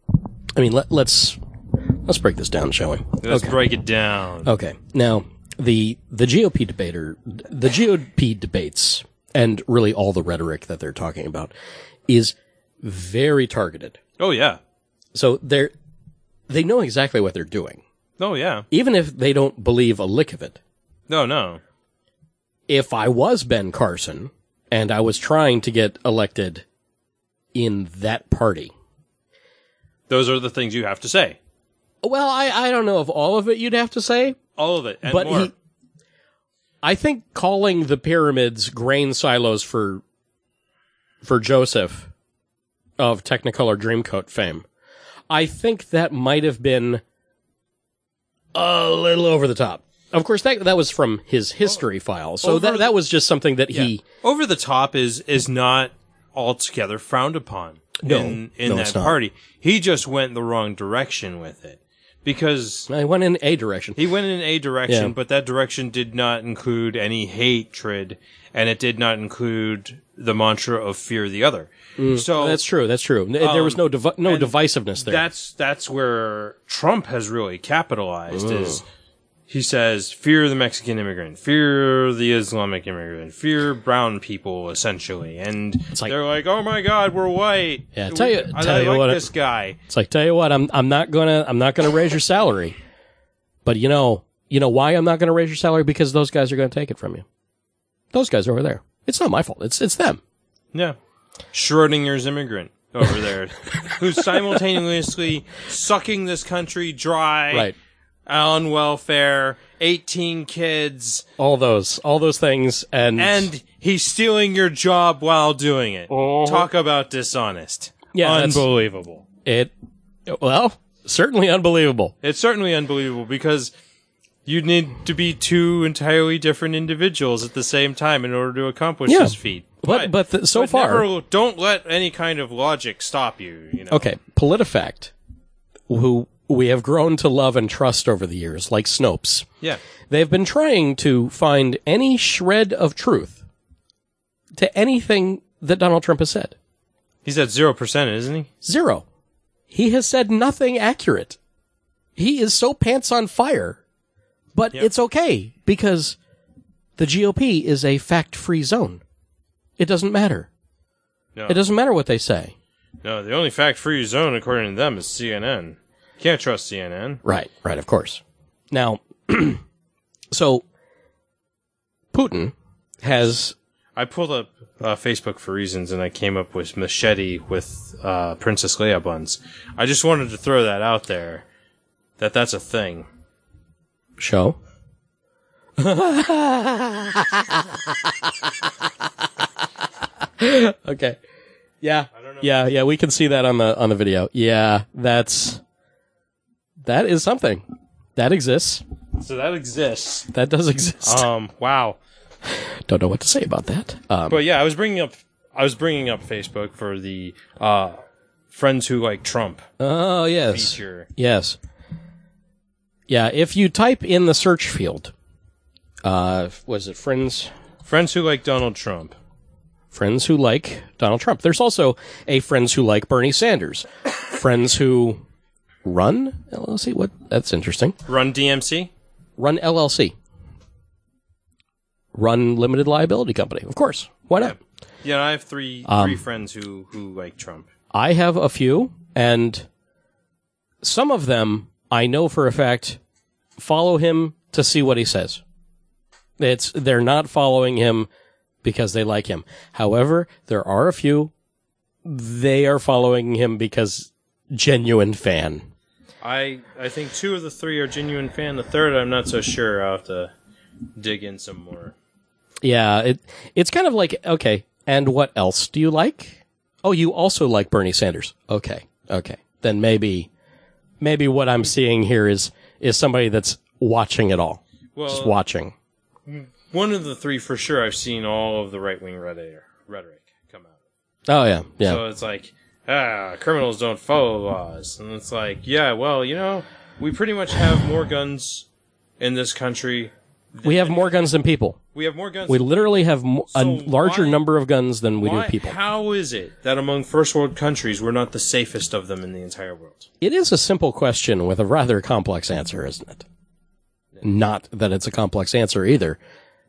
I mean, let, let's let's break this down, shall we? Let's okay. break it down. Okay. Now, the the G O P debater, the G O P debates, and really all the rhetoric that they're talking about, is very targeted. Oh yeah. So they're they know exactly what they're doing. Oh yeah. Even if they don't believe a lick of it. No, no. If I was Ben Carson and I was trying to get elected in that party, those are the things you have to say. Well, I, I don't know if all of it you'd have to say. All of it, and but more. He, I think calling the pyramids grain silos for for Joseph of Technicolor Dreamcoat fame, I think that might have been a little over the top. Of course, that that was from his history file, so that, that was just something that yeah. he... Over the top is is not altogether frowned upon no, in, in no, that it's not. party. He just went the wrong direction with it. Because... I went in a direction. He went in a direction, Yeah. but that direction did not include any hatred, and it did not include the mantra of fear the other. Mm, so that's true, that's true. There um, was no divi- no and divisiveness there. That's that's where Trump has really capitalized. Mm. Is he says fear the Mexican immigrant, fear the Islamic immigrant, fear brown people, essentially, and like- they're like, "Oh my God, we're white." Yeah, tell you- I, tell I you like what, this guy. It's like, tell you what, I'm I'm not gonna I'm not gonna raise your salary, but you know you know why I'm not gonna raise your salary? Because those guys are gonna take it from you. Those guys are over there. It's not my fault. It's it's them. Yeah, Schrodinger's immigrant over there, who's simultaneously sucking this country dry, Right. on welfare, eighteen kids, All those all those things, and and he's stealing your job while doing it. Uh-huh. Talk about dishonest. Yeah, that's- Unbelievable. it well certainly unbelievable. It's certainly unbelievable because you need to be two entirely different individuals at the same time in order to accomplish Yeah. this feat. But but th- so but far, never, don't let any kind of logic stop you. You know. okay, PolitiFact, who we have grown to love and trust over the years, like Snopes. Yeah. They've been trying to find any shred of truth to anything that Donald Trump has said. He's at zero percent, isn't he? Zero. He has said nothing accurate. He is so pants on fire. But Yep. it's okay, because the G O P is a fact-free zone. It doesn't matter. No. It doesn't matter what they say. No, the only fact-free zone, according to them, is C N N. Can't trust C N N. Right, right, of course. Now, so, Putin has... I pulled up uh, Facebook for reasons, and I came up with Machete with uh, Princess Leia buns. I just wanted to throw that out there, that that's a thing. Show? Okay. Yeah. Yeah, yeah, we can see that on the on the video. Yeah, that's that is something. That exists. So that exists. That does exist. Um, wow. Don't know what to say about that. Um, But yeah, I was bringing up, I was bringing up Facebook for the uh, friends who like Trump oh, yes. feature. Yes. Yeah, if you type in the search field, uh, was it friends? Friends who like Donald Trump. Friends who like Donald Trump. There's also a friends who like Bernie Sanders. Friends who run L L C. What? That's interesting. Run D M C? Run L L C. Run limited liability company. Of course. Why not? Yeah, I have three Um, three friends who, who like Trump. I have a few, and some of them I know for a fact follow him to see what he says. It's they're not following him because they like him. However, there are a few they are following him because genuine fan. I I think two of the three are genuine fan. The third, I'm not so sure. I'll have to dig in some more. Yeah, it it's kind of like, okay, and what else do you like? Oh, you also like Bernie Sanders. Okay, okay. Then maybe maybe what I'm seeing here is is somebody that's watching it all. Well, Just watching. One of the three, for sure, I've seen all of the right-wing rhetoric rhetoric come out. Oh, yeah, yeah. So it's like, ah, criminals don't follow laws. And it's like, yeah, well, you know, we pretty much have more guns in this country We have more guns than people. We have more guns. We literally have mo- a So larger why- number of guns than we Why, do people. How is it that among first world countries we're not the safest of them in the entire world? It is a simple question with a rather complex answer, isn't it? Not that it's a complex answer either,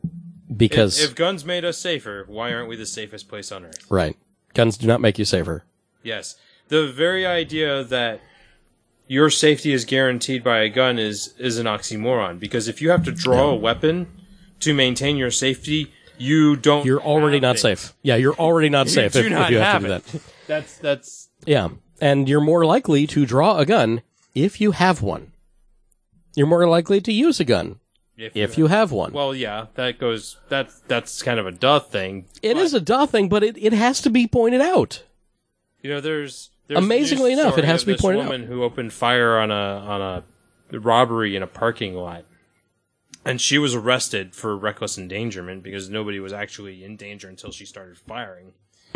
because If, if guns made us safer, why aren't we the safest place on earth? right, guns do not make you safer. Yes. The very idea that your safety is guaranteed by a gun is, is an oxymoron, because if you have to draw a weapon to maintain your safety, you don't You're already have not it. safe. Yeah, you're already not You safe do if, not if you have, have to do it. that. That's, that's, Yeah, and you're more likely to draw a gun if you have one. You're more likely to use a gun if, if you have one. Well, yeah, that goes, that's, that's kind of a duh thing. It is a duh thing, but it, it has to be pointed out. You know, there's, there's Amazingly a news enough, it story has of to be this pointed out. woman who opened fire on a on a robbery in a parking lot, and she was arrested for reckless endangerment because nobody was actually in danger until she started firing.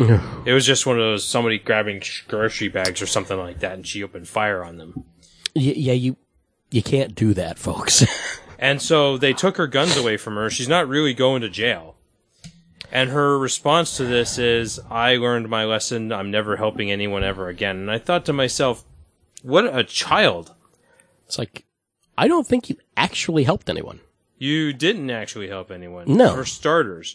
It was just one of those somebody grabbing grocery bags or something like that, and she opened fire on them. Y- yeah, you you can't do that, folks. And so they took her guns away from her. She's not really going to jail. And her response to this is, I learned my lesson. I'm never helping anyone ever again. And I thought to myself, what a child. It's like, I don't think you actually helped anyone. You didn't actually help anyone. No. For starters.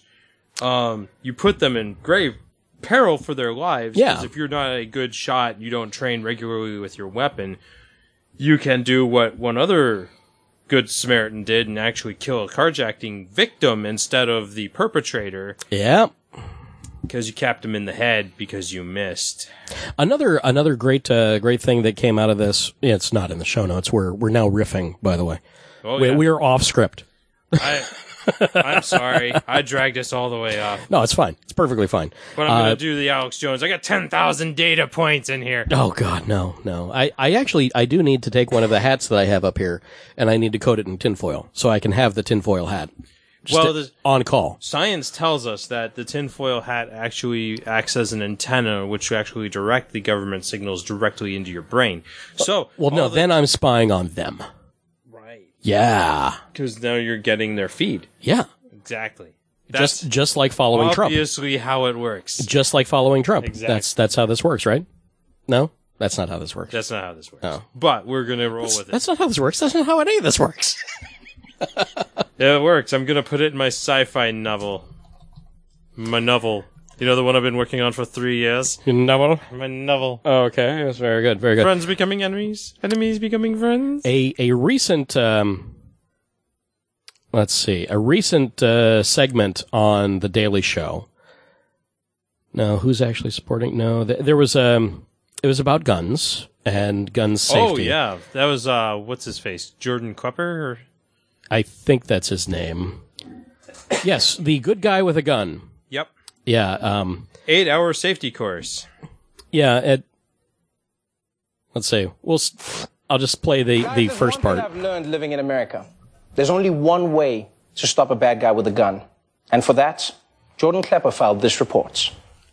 Um, you put them in grave peril for their lives. Yeah. Because if you're not a good shot, you don't train regularly with your weapon, you can do what one other Good Samaritan did and actually kill a carjacking victim instead of the perpetrator. Yeah. Because you capped him in the head because you missed. Another another great uh, great thing that came out of this. Yeah, it's not in the show notes. We're we're now riffing, by the way. Oh, we, yeah. we are off script. I, I'm sorry. I dragged us all the way off. No, it's fine. It's perfectly fine. But I'm Uh, going to do the Alex Jones. I got ten thousand data points in here. Oh God, no, no. I, I actually I do need to take one of the hats that I have up here, and I need to coat it in tinfoil so I can have the tinfoil hat. Just Well, to- the- on call. Science tells us that the tinfoil hat actually acts as an antenna, which actually direct the government signals directly into your brain. So, Well, no, all the- then I'm spying on them. right, Yeah, because now you're getting their feed. yeah. Exactly. That's Just just like following Trump. obviously how it works. Just like following Trump. Exactly. That's that's how this works, right? No, that's not how this works. That's not how this works. Oh. But we're gonna roll with it. That's not how this works. That's not how any of this works. Yeah, it works. I'm gonna put it in my sci-fi novel. My novel. You know the one I've been working on for three years? Novel. My novel. Oh, okay, that's very good. Very good. Friends becoming enemies. Enemies becoming friends. A a recent um, let's see, a recent uh, segment on the Daily Show. No, who's actually supporting? No, th- there was um, it was about guns and gun safety. Oh yeah, that was uh, what's his face? Jordan Klepper? Or? I think that's his name. Yes, the good guy with a gun. Yep. Yeah, um, Eight-hour safety course. yeah. It, let's see. We'll. s- I'll just play the the There's first one thing part. I've learned living in America. There's only one way to stop a bad guy with a gun. And for that, Jordan Klepper filed this report.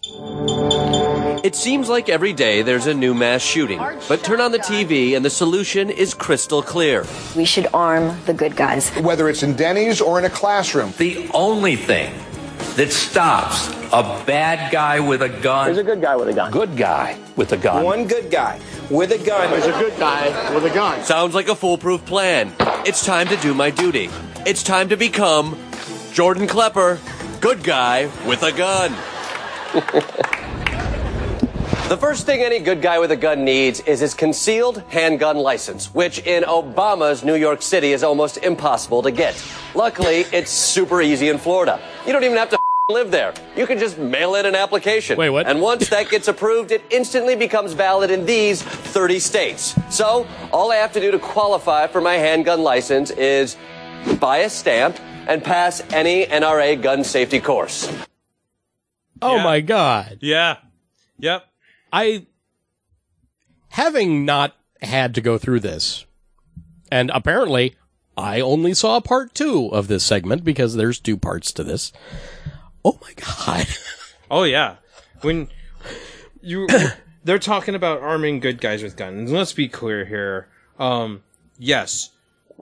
It seems like every day there's a new mass shooting, but turn on the T V and the solution is crystal clear. We should arm the good guys. Whether it's in Denny's or in a classroom. The only thing that stops a bad guy with a gun. There's a good guy with a gun. Good guy with a gun. One good guy with a gun. There's a good guy with a gun. Sounds like a foolproof plan. It's time to do my duty. It's time to become Jordan Klepper, good guy with a gun. The first thing any good guy with a gun needs is his concealed handgun license, which in Obama's New York City is almost impossible to get. Luckily, it's super easy in Florida. You don't even have to live there. You can just mail in an application. Wait, what? And once that gets approved, it instantly becomes valid in these thirty states. So, all I have to do to qualify for my handgun license is buy a stamp and pass any N R A gun safety course. Oh Yeah. my God. Yeah. Yep. I, having not had to go through this, and apparently I only saw part two of this segment because there's two parts to this. Oh my God. Oh yeah. When you they're talking about arming good guys with guns. Let's be clear here. Um, yes.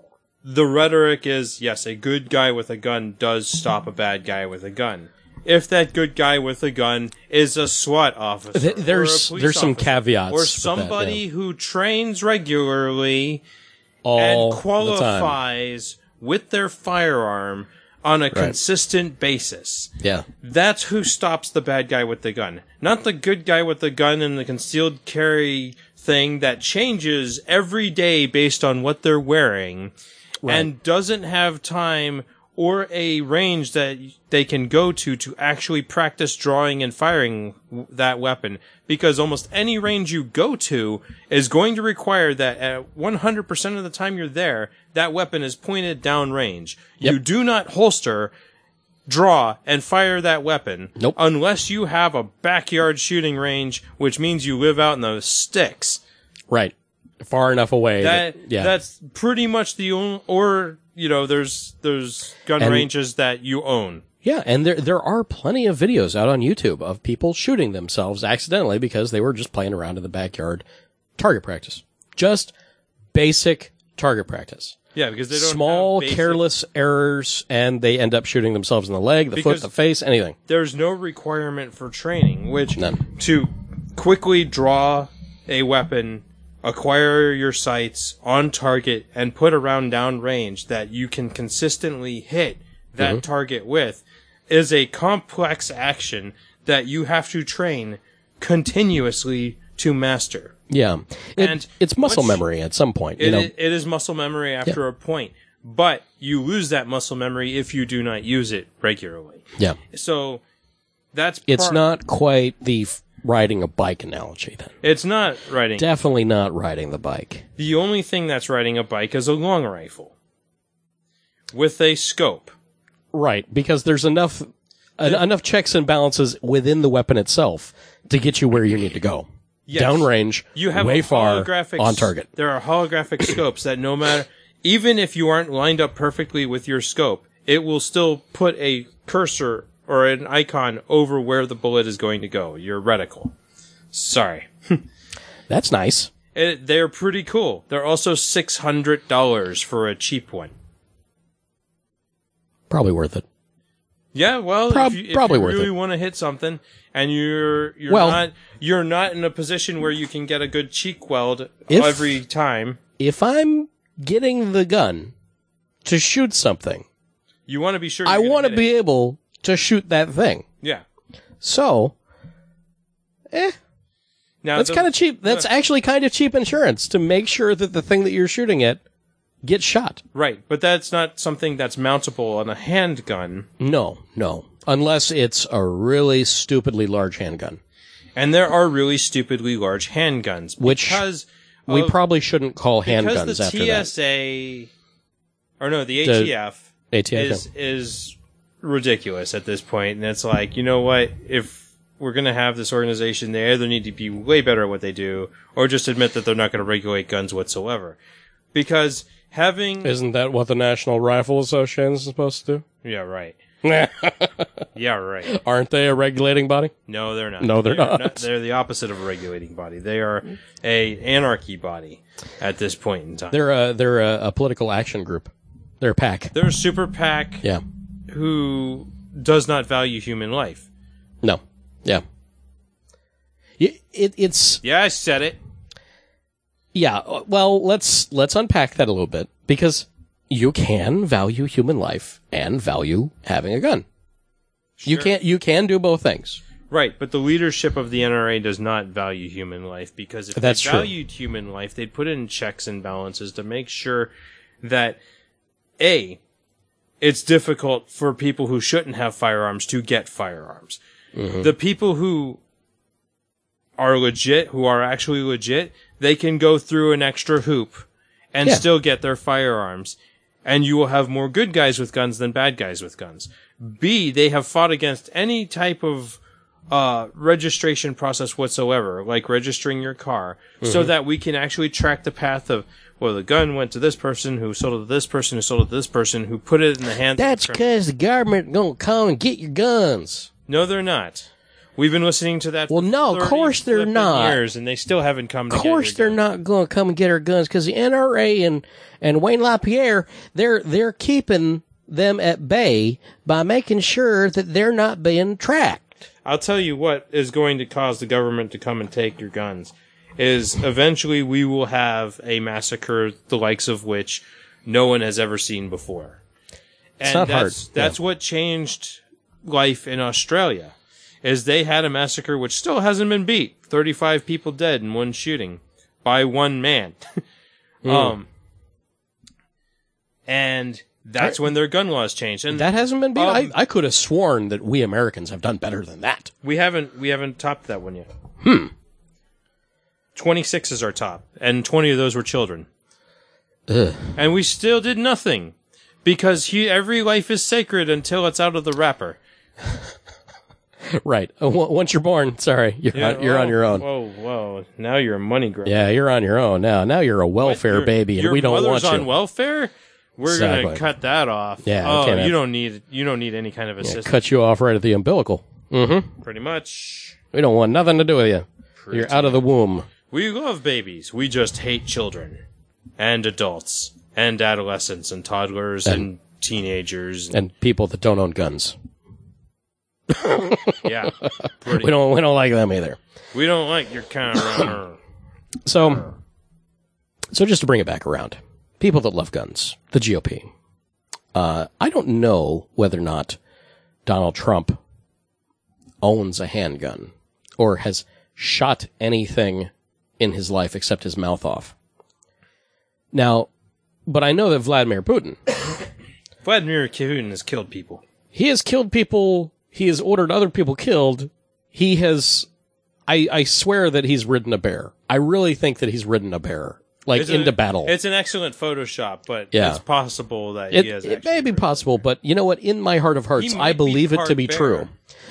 the rhetoric is, yes, a good guy with a gun does stop a bad guy with a gun. If that good guy with a gun is a SWAT officer, Th- there's or a there's some officer, caveats, or somebody that, yeah. who trains regularly all and the time. qualifies with their firearm on a Right. consistent basis. Yeah. That's who stops the bad guy with the gun. Not the good guy with the gun and the concealed carry thing that changes every day based on what they're wearing Right. and doesn't have time or a range that they can go to to actually practice drawing and firing w- that weapon. Because almost any range you go to is going to require that at one hundred percent of the time you're there, that weapon is pointed downrange. Yep. You do not holster, draw, and fire that weapon nope. unless you have a backyard shooting range, which means you live out in the sticks. Right. Far enough away. That, that, yeah. That's pretty much the only, or, you know, there's, there's gun And- ranges that you own. Yeah, and there there are plenty of videos out on YouTube of people shooting themselves accidentally because they were just playing around in the backyard. Target practice. Just basic target practice. Yeah, because they don't Small, have basic- careless errors, and they end up shooting themselves in the leg, the Because foot, the face, anything. There's no requirement for training, which None. to quickly draw a weapon, acquire your sights on target, and put a round down range that you can consistently hit that Mhm. target with is a complex action that you have to train continuously to master. Yeah. It, And it's muscle once- memory at some point. It, you know, i- it is muscle memory after a point, but you lose that muscle memory if you do not use it regularly. yeah. So that's It's part- not quite the f- riding a bike analogy then. It's not riding. Definitely not riding the bike. The only thing that's riding a bike is a long rifle with a scope. Right, because there's enough en- enough checks and balances within the weapon itself to get you where you need to go. Yes. Downrange, You have way a far, holographic on target. There are holographic scopes that no matter, even if you aren't lined up perfectly with your scope, it will still put a cursor or an icon over where the bullet is going to go. Your reticle. Sorry. That's nice. It, they're pretty cool. They're also six hundred dollars for a cheap one. Probably worth it. Yeah, well, Prob- if you, if probably you worth really it. want to hit something, and you're you're Well- not you're not in a position where you can get a good cheek weld If- every time, If I'm getting the gun to shoot something, you want to be sure. I you're gonna want to hit be it. able to shoot that thing. Yeah. So, eh, Now that's the- kind of cheap. That's the- actually kind of cheap insurance to make sure that the thing that you're shooting at gets shot. right, but that's not something that's mountable on a handgun. No, no. Unless it's a really stupidly large handgun. And there are really stupidly large handguns, Which because we of- probably shouldn't call because handguns the after T S A, or no, the The A T F, A T F, is is ridiculous at this point, and it's like, you know what? If we're gonna have this organization, they either need to be way better at what they do, or just admit that they're not going to regulate guns whatsoever, because having that. Isn't that what the National Rifle Association is supposed to do? yeah, right, yeah, right. Aren't they a regulating body? No, they're not. No, they're They are not. They're the opposite of a regulating body. They are a anarchy body at this point in time. They're a they're a, a political action group. They're a PAC. They're a super PAC Yeah. who does not value human life. No. Yeah. It, it it's Yeah, I said it. yeah. Well, let's let's unpack that a little bit because you can value human life and value having a gun. You Sure. can't. You can do both things. Right, but the leadership of the N R A does not value human life, because if That's they true. valued human life, they'd put in checks and balances to make sure that, A, it's difficult for people who shouldn't have firearms to get firearms. Mhm. The people who are legit, who are actually legit, they can go through an extra hoop and Yeah. still get their firearms. And you will have more good guys with guns than bad guys with guns. B, they have fought against any type of uh, registration process whatsoever, like registering your car, so Mhm. that we can actually track the path of, well, the gun went to this person, who sold it to this person, who sold it to this person, who put it in the hands That's of the because the government gonna come and get your guns. No, they're not. We've been listening to that. Well, for no, of course they're flipping not. Years, and they still haven't come. Of course they're not going to come and get our guns because the N R A and and Wayne LaPierre they're they're keeping them at bay by making sure that they're not being tracked. I'll tell you what is going to cause the government to come and take your guns is eventually we will have a massacre the likes of which no one has ever seen before. And it's not that's, hard. That's yeah. what changed life in Australia, is they had a massacre which still hasn't been beat. thirty-five people dead in one shooting by one man. mm. Um, and that's when their gun laws changed. And that hasn't been beat. um, I, I could have sworn that we Americans have done better than that. We haven't, we haven't topped that one yet. Hmm. twenty-six is our top, and twenty of those were children. Ugh. And we still did nothing. Because he, every life is sacred until it's out of the wrapper. Right. Uh, w- once you're born, sorry, you're Yeah, on, you're oh, on your own. Whoa, whoa! Now you're a money grabber. Yeah, you're on your own now. Now you're a welfare Your- baby, and your we don't mother's want you. on welfare. We're Exactly. gonna cut that off. Yeah, we Oh, can't you have- don't need you don't need any kind of Yeah, assistance. cut you off right at the umbilical. Mm-hmm. Pretty much. We don't want nothing to do with you. Pretty You're out of the womb. We love babies. We just hate children and adults and adolescents and toddlers and, And- teenagers and, And people that don't own guns. yeah. Pretty. We don't we don't like them either. We don't like your kind of. So, so just to bring it back around, people that love guns, the G O P. Uh, I don't know whether or not Donald Trump owns a handgun or has shot anything in his life except his mouth off. Now, but I know that Vladimir Putin, Vladimir Putin has killed people. he has killed people. He has ordered other people killed. He has, I, I swear that he's ridden a bear. I really think that he's ridden a bear, like It's into a- battle. It's an excellent Photoshop, but Yeah. it's possible that It, he has. it may be possible, but you know what? In my heart of hearts, He I might be believe it to part be bear. true.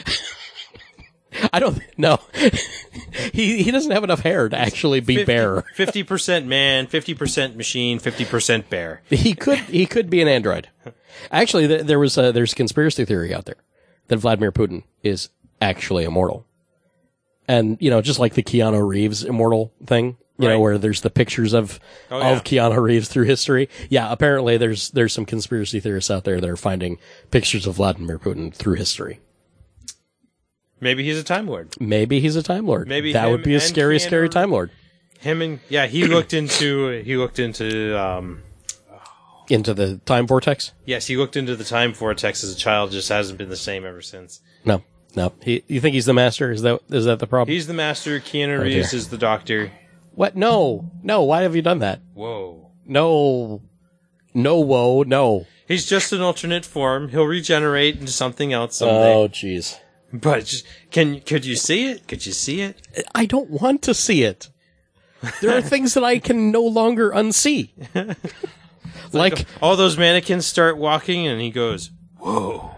I don't know. he he doesn't have enough hair to actually be bear. Fifty percent man, fifty percent machine, fifty percent bear. He could he could be an android. Actually, th- there was a, there's a conspiracy theory out there that Vladimir Putin is actually immortal, and you know, just like the Keanu Reeves immortal thing, you Right. know, where there's the pictures of Oh, yeah. of Keanu Reeves through history. Yeah, apparently there's there's some conspiracy theorists out there that are finding pictures of Vladimir Putin through history. Maybe he's a Time Lord. Maybe he's a Time Lord. Maybe that him would be a and scary, Keanu- scary Time Lord. Him and yeah, he looked into he looked into um Into the time vortex? yes, he looked into the time vortex as a child. Just hasn't been the same ever since. No, no. He, you think he's the master? Is that is that the problem? He's the master. Keanu Oh, Reeves dear. is the doctor. What? No, no. Why have you done that? Whoa. No, no. Whoa, no. He's just an alternate form. He'll regenerate into something else someday. Oh, jeez. But just, can could you see it? Could you see it? I don't want to see it. There are things that I can no longer unsee. Like, all those mannequins start walking, and he goes, "Whoa!"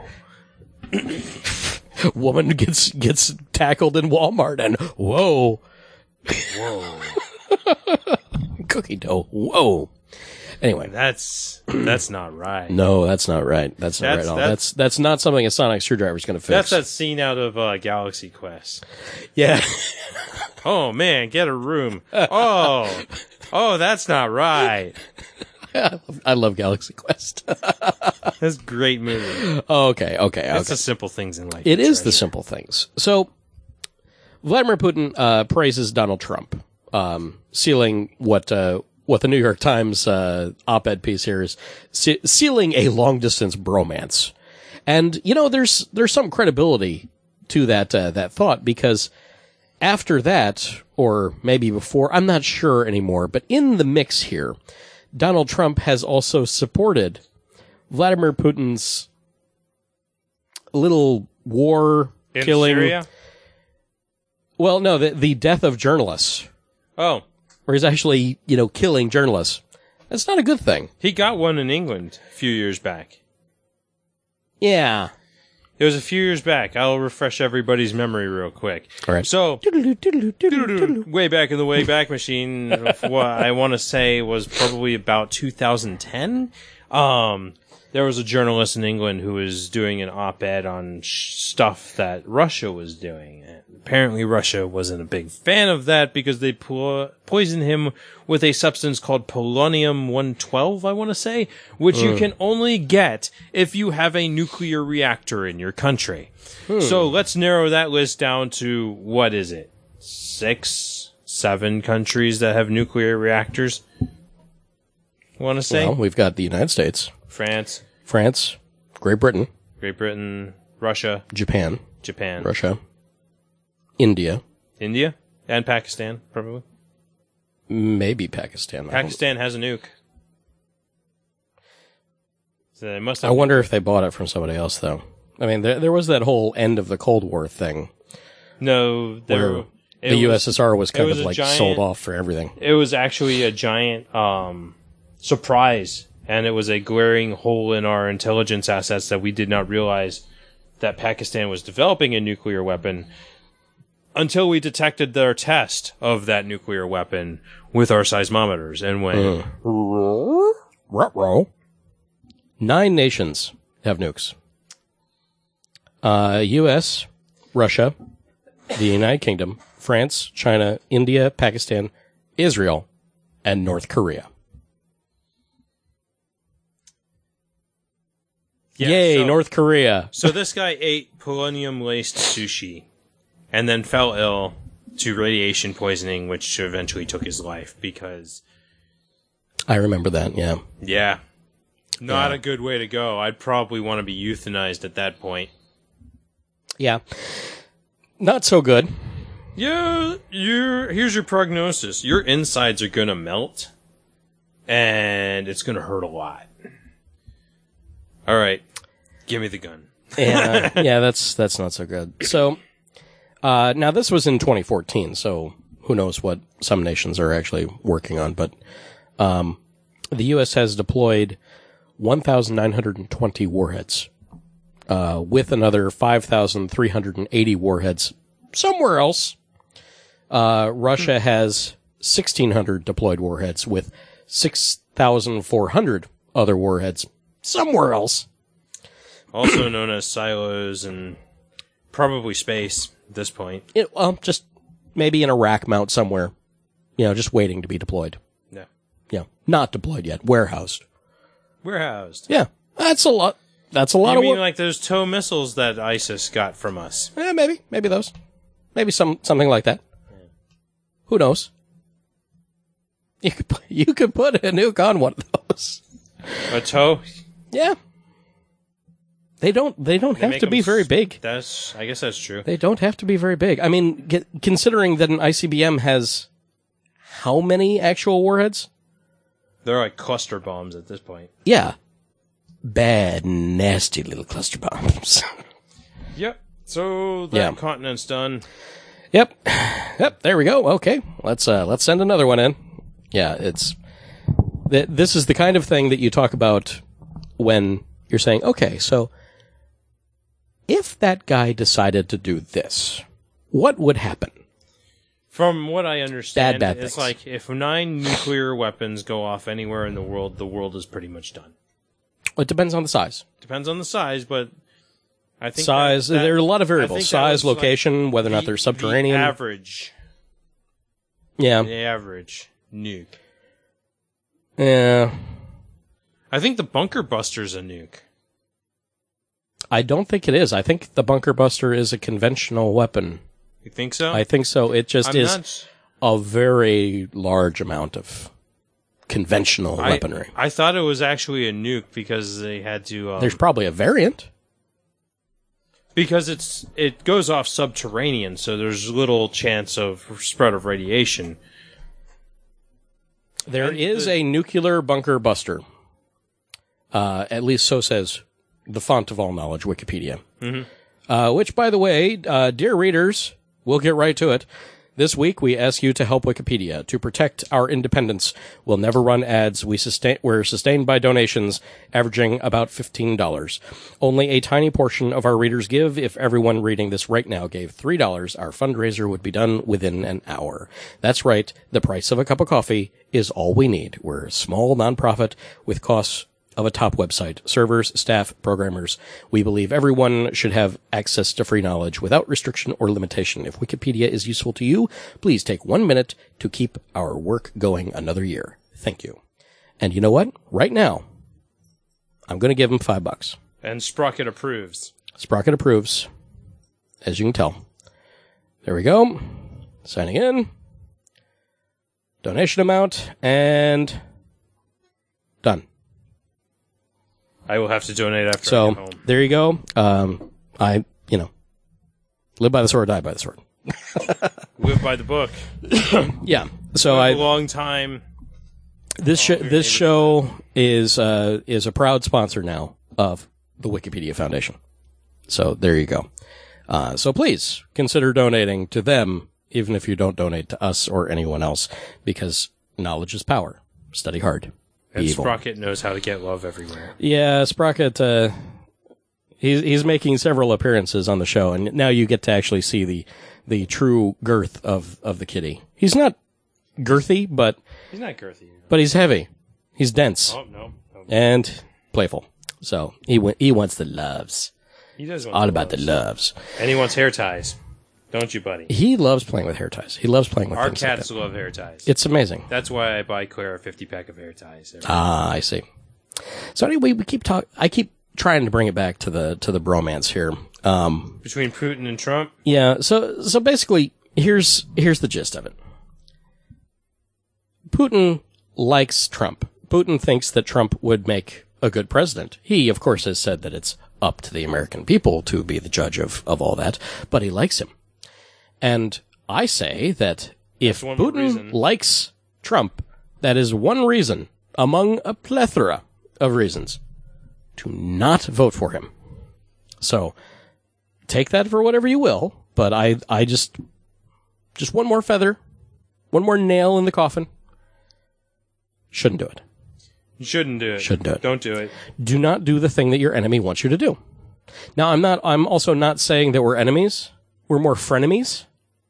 woman gets gets tackled in Walmart, and whoa, Whoa! cookie dough, whoa. Anyway, That's that's not right. no, that's not right. That's not That's- right at all. that's- That's that's not something a sonic screwdriver is going to fix. That's that scene out of uh, Galaxy Quest. Yeah. Oh man, get a room. Oh, oh, that's not right. I love Galaxy Quest. That's a great movie. okay, okay, That's okay. the simple things in life. It you is the treasure. simple things. So, Vladimir Putin uh, praises Donald Trump, um, sealing what uh, what the New York Times uh, op-ed piece here is, se- sealing a long-distance bromance. And, you know, there's there's some credibility to that uh, that thought, because after that, or maybe before, I'm not sure anymore, but in the mix here, Donald Trump has also supported Vladimir Putin's little war In killing. Syria? Well, no, the the death of journalists, Oh, where he's actually, you know, killing journalists. That's not a good thing. he got one in England a few years back. Yeah. It was a few years back. I'll refresh everybody's memory real quick. All right. So, way back in the Wayback Machine, what I want to say was probably about two thousand ten. Um, there was a journalist in England who was doing an op-ed on sh- stuff that Russia was doing. And apparently Russia wasn't a big fan of that because they po- poisoned him with a substance called polonium one twelve, I want to say, which mm. you can only get if you have a nuclear reactor in your country. Hmm. So let's narrow that list down to, what is it? Six, seven countries that have nuclear reactors? Want to say? Well, we've got the United States. France. France. Great Britain. Great Britain. Russia. Japan. Japan. Russia. India. India? And Pakistan, probably. Maybe Pakistan. Pakistan has a nuke. So they must have I wonder if they bought it from somebody else, though. I mean, there, there was that whole end of the Cold War thing. No, there, where the U S S R was kind was of like giant, sold off for everything. It was actually a giant um, surprise, and it was a glaring hole in our intelligence assets that we did not realize that Pakistan was developing a nuclear weapon until we detected their test of that nuclear weapon with our seismometers and went... Mm. Ruh-roh. Nine nations have nukes. Uh, U S, Russia, the United Kingdom, France, China, India, Pakistan, Israel, and North Korea. Yeah, Yay, so, North Korea. So this guy ate polonium-laced sushi and then fell ill to radiation poisoning, which eventually took his life because... I remember that, yeah. Yeah. Not yeah. a good way to go. I'd probably want to be euthanized at that point. Yeah. Not so good. Yeah, you're, here's your prognosis. Your insides are going to melt, and it's going to hurt a lot. All right. Give me the gun. yeah, yeah, that's that's not so good. So, uh, now this was in twenty fourteen, so who knows what some nations are actually working on, but um, the U S has deployed one thousand nine hundred twenty warheads, uh, with another five thousand three hundred eighty warheads somewhere else. Uh, Russia hmm. has sixteen hundred deployed warheads with six thousand four hundred other warheads somewhere else. Also known as silos and probably space at this point. It, well, just maybe in a rack mount somewhere. You know, just waiting to be deployed. Yeah. Yeah. Not deployed yet. Warehoused. Warehoused. Yeah. That's a lot. That's a lot you of mean work. like those tow missiles that ISIS got from us? Yeah, maybe. Maybe those. Maybe some something like that. Yeah. Who knows? You could, put, you could put a nuke on one of those. A tow? Yeah. They don't. They don't they have to be s- very big. That's. I guess that's true. They don't have to be very big. I mean, get, considering that an I C B M has how many actual warheads? They're like cluster bombs at this point. Yeah. Bad, nasty little cluster bombs. Yep. So that yeah. continent's done. Yep. Yep. There we go. Okay. Let's uh, let's send another one in. Yeah. It's th- this is the kind of thing that you talk about when you're saying, okay, so. If that guy decided to do this, what would happen? From what I understand, bad, bad it's things. like if nine nuclear weapons go off anywhere in the world, the world is pretty much done. It depends on the size. Depends on the size, but I think size. That, that, there are a lot of variables: size, location, like whether or not the, they're subterranean. The average. Yeah. The average nuke. Yeah. I think the bunker buster's a nuke. I don't think it is. I think the bunker buster is a conventional weapon. You think so? I think so. It just I'm is not... a very large amount of conventional I, weaponry. I thought it was actually a nuke because they had to... Um, There's probably a variant. Because it's it goes off subterranean, so there's little chance of spread of radiation. There and is the... a nuclear bunker buster. Uh, at least so says the font of all knowledge, Wikipedia. Mm-hmm. Uh, which, by the way, uh, dear readers, we'll get right to it. This week, we ask you to help Wikipedia. To protect our independence, we'll never run ads. We sustain, we're sustained by donations, averaging about fifteen dollars. Only a tiny portion of our readers give. If everyone reading this right now gave three dollars, our fundraiser would be done within an hour. That's right. The price of a cup of coffee is all we need. We're a small nonprofit with costs of a top website. Servers, staff, programmers. We believe everyone should have access to free knowledge without restriction or limitation. If Wikipedia is useful to you, please take one minute to keep our work going another year. Thank you. And you know what? Right now, I'm going to give him five bucks. And Sprocket approves. Sprocket approves, as you can tell. There we go. Signing in. Donation amount, and done. I will have to donate after so, I get home. There you go. Um, I, you know, live by the sword, die by the sword. Live by the book. Yeah. So Live I a long time. This sh- this show is uh, is a proud sponsor now of the Wikipedia Foundation. So there you go. Uh, so please consider donating to them, even if you don't donate to us or anyone else, because knowledge is power. Study hard. And Evil. Sprocket knows how to get love everywhere. Yeah, Sprocket, uh, he's, he's making several appearances on the show, and now you get to actually see the, the true girth of, of the kitty. He's not girthy, but... He's not girthy. But he's heavy. He's dense. Oh, no. no. And playful. So, he w- he wants the loves. He does want All the about loves. the loves. And he wants hair ties. Don't you, buddy? He loves playing with hair ties. He loves playing with Our things like cats that. love hair ties. It's amazing. That's why I buy Claire a fifty pack of hair ties. every Ah, I see. So anyway, we keep talk. I keep trying to bring it back to the to the bromance here. Um, Between Putin and Trump? yeah. So so basically, here's here's the gist of it. Putin likes Trump. Putin thinks that Trump would make a good president. He, of course, has said that it's up to the American people to be the judge of, of all that, but he likes him. And I say that if That's one more Putin reason. likes Trump, that is one reason among a plethora of reasons to not vote for him. So take that for whatever you will, but I, I just, just one more feather, one more nail in the coffin. Shouldn't do it. You shouldn't do it. Shouldn't do it. Don't do it. Do not do the thing that your enemy wants you to do. Now, I'm not, I'm also not saying that we're enemies. We're more frenemies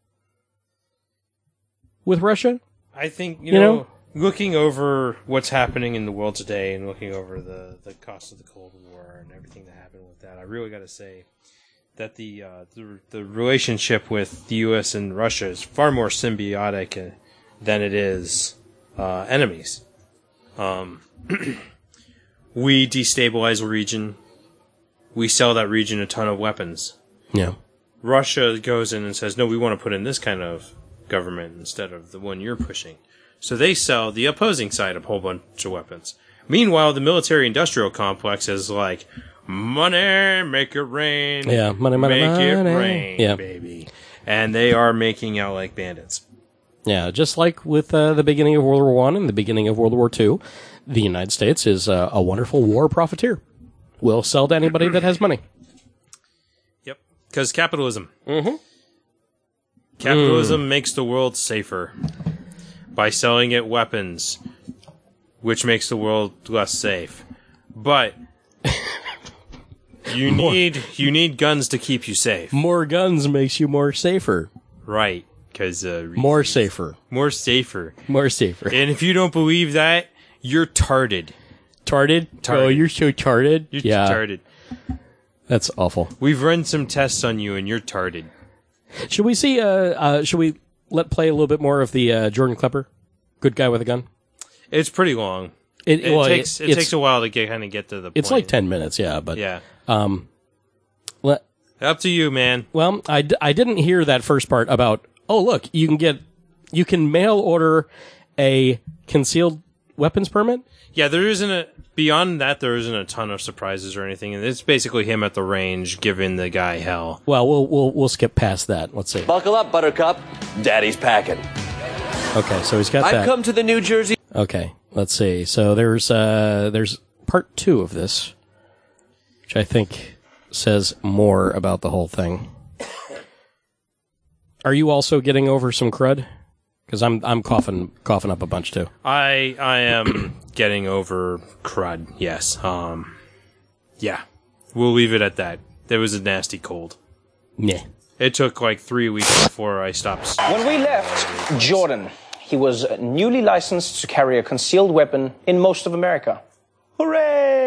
with Russia. I think, you, You know, know? looking over what's happening in the world today and looking over the, the cost of the Cold War and everything that happened with that, I really got to say that the, uh, the the relationship with the U S and Russia is far more symbiotic uh, than it is uh, enemies. Um, we destabilize a region. We sell that region a ton of weapons. Yeah. Russia goes in and says, no, we want to put in this kind of government instead of the one you're pushing. So they sell the opposing side a whole bunch of weapons. Meanwhile, the military-industrial complex is like, money, make it rain. Yeah, money, money, make money. it rain, Yeah. baby. And they are making out like bandits. Yeah, just like with uh, the beginning of World War One and the beginning of World War Two, the United States is uh, a wonderful war profiteer. We'll sell to anybody that has money. Yep. Because capitalism. Mm-hmm. Capitalism mm. makes the world safer by selling it weapons, which makes the world less safe. But you More. need you need guns to keep you safe. More guns makes you more safer. Right. Because uh, more safer. More safer. More safer. And if you don't believe that, you're tarded. Tarded? Tarded. Oh, you're so tarded? You're yeah. tarded. That's awful. We've run some tests on you, and you're tarded. Should we see, uh, uh, should we let play a little bit more of the uh, Jordan Klepper? Good guy with a gun? It's pretty long. It, It, well, takes it, it takes a while to get kind of get to the point. It's like ten minutes, yeah, but... Yeah. Um, let, Up to you, man. Well, I, d- I didn't hear that first part about, oh, look, you can get, you can mail order a concealed weapons permit? Yeah, there isn't a, beyond that, there isn't a ton of surprises or anything. And it's basically him at the range giving the guy hell. Well, we'll, we'll, we'll skip past that. Let's see. Buckle up, Buttercup. Daddy's packing. Okay, so he's got that. I've come to the New Jersey. Okay, let's see. So there's, uh, there's part two of this, which I think says more about the whole thing. Are you also getting over some crud? Because I'm I'm coughing coughing up a bunch too. I I am getting over crud. Yes. Um. Yeah. We'll leave it at that. There was a nasty cold. Yeah. It took like three weeks before I stopped. When we left Jordan, he was newly licensed to carry a concealed weapon in most of America. Hooray!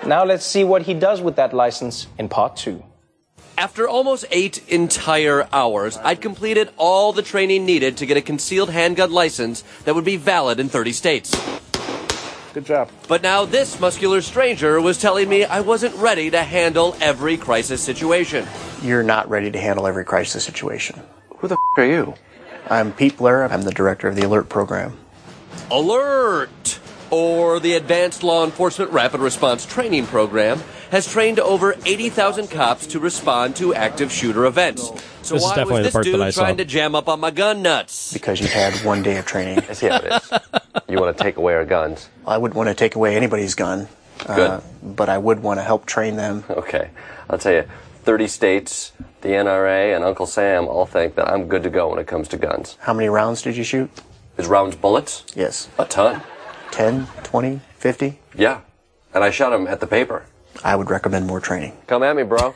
Now let's see what he does with that license in part two. After almost eight entire hours, I'd completed all the training needed to get a concealed handgun license that would be valid in thirty states. Good job. But now this muscular stranger was telling me I wasn't ready to handle every crisis situation. You're not ready to handle every crisis situation. Who the f*** are you? I'm Pete Blair. I'm the director of the ALERT program. ALERT, or the Advanced Law Enforcement Rapid Response Training Program, has trained over eighty thousand cops to respond to active shooter events. So This is why definitely was the this part that I dude saw. trying to jam up on my gun nuts? Because you've had one day of training. I see how it is. You want to take away our guns. I wouldn't want to take away anybody's gun. Good. Uh, but I would want to help train them. Okay. I'll tell you, thirty states, the N R A, and Uncle Sam all think that I'm good to go when it comes to guns. How many rounds did you shoot? Is rounds bullets? Yes. A ton. ten, twenty, fifty? Yeah. And I shot them at the paper. I would recommend more training. Come at me, bro.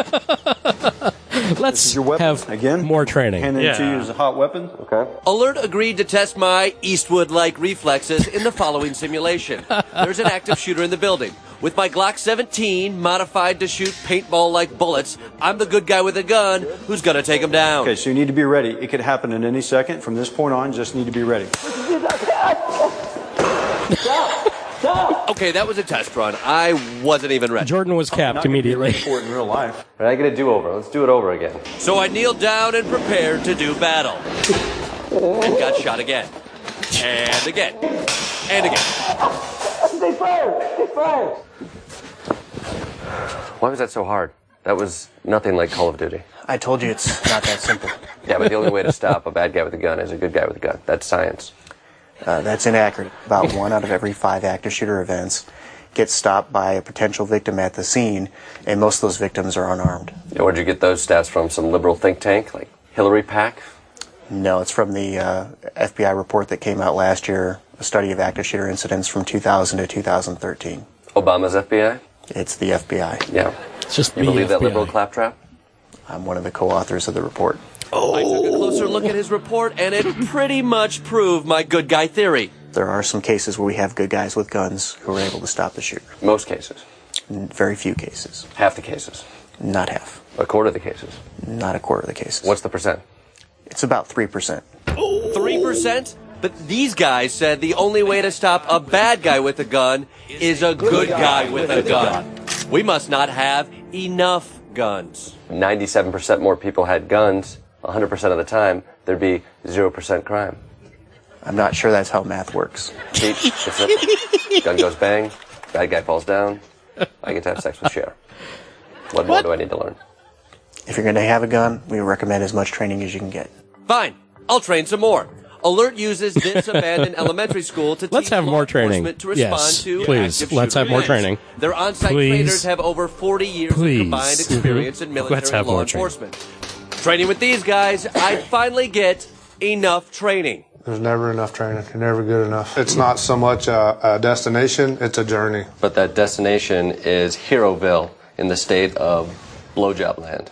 Let's your weapon have again. more training. Handed Yeah. to you as a hot weapon. Okay. ALERT agreed to test my Eastwood-like reflexes in the following simulation. There's an active shooter in the building. With my Glock seventeen modified to shoot paintball-like bullets, I'm the good guy with a gun who's gonna take him down. Okay, so you need to be ready. It could happen at any second. From this point on, just need to be ready. Okay, that was a test run. I wasn't even ready. Jordan was capped Not gonna be immediately. ready for it in real life. Right, I get a do-over. Let's do it over again. So I kneeled down and prepared to do battle. And got shot again. And again. And again. They fired! They fired! Why was that so hard? That was nothing like Call of Duty. I told you it's not that simple. Yeah, but the only way to stop a bad guy with a gun is a good guy with a gun. That's science. Uh, that's inaccurate. About one out of every five active shooter events gets stopped by a potential victim at the scene, and most of those victims are unarmed. Yeah, where'd you get those stats from? Some liberal think tank, like Hillary PAC? No, it's from the uh, F B I report that came out last year, a study of active shooter incidents from two thousand to two thousand thirteen. Obama's F B I? It's the F B I. Yeah. It's just You the believe that F B I. liberal claptrap? I'm one of the co-authors of the report. I took a closer look at his report, and it pretty much proved my good guy theory. There are some cases where we have good guys with guns who are able to stop the shooter. Most cases. Very few cases. Half the cases. Not half. A quarter of the cases. Not a quarter of the cases. What's the percent? It's about three percent. Three percent? But these guys said the only way to stop a bad guy with a gun is a good guy with a gun. We must not have enough guns. ninety-seven percent more people had guns. one hundred percent of the time, there'd be zero percent crime. I'm not sure that's how math works. Pete, it's a, gun goes bang, bad guy falls down, I get to have sex with Cher. What more do I need to learn? If you're going to have a gun, we recommend as much training as you can get. Fine, I'll train some more. ALERT uses this abandoned elementary school to Let's teach have law more training. enforcement to respond Yes, to please. active Let's shooter have more events. training. Their on-site Please. trainers have over forty years Please. of combined experience in military Let's have and law more training. enforcement. Training with these guys, I'd finally get enough training. There's never enough training. You're never good enough. It's not so much a, a destination, it's a journey. But that destination is Heroville in the state of Blowjob Land.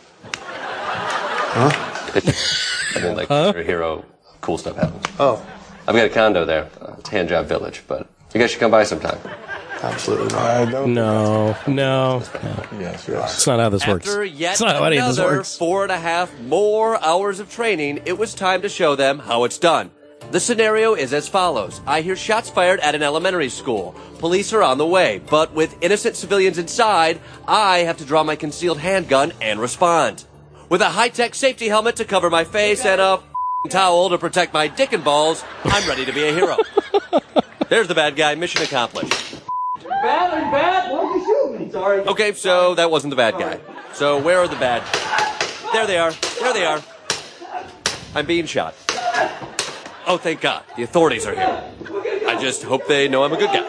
Huh? I mean, like, huh? Your hero, cool stuff happens. Oh. I've got a condo there. Uh, it's Handjob Village, but you guys should come by sometime. Absolutely not. I don't No, no. Yes, yes. It's not how this works. After yet It's not how any of this another works. four and a half more hours of training, it was time to show them how it's done. The scenario is as follows. I hear shots fired at an elementary school. Police are on the way, but with innocent civilians inside, I have to draw my concealed handgun and respond. With a high-tech safety helmet to cover my face and a f***ing towel to protect my dick and balls, I'm ready to be a hero. There's the bad guy. Mission accomplished. Bad? Are you bad? Why'd you shoot me? Sorry. Okay, so that wasn't the bad guy. So where are the bad? There they are. There they are. I'm being shot. Oh, thank God. The authorities are here. I just hope they know I'm a good guy.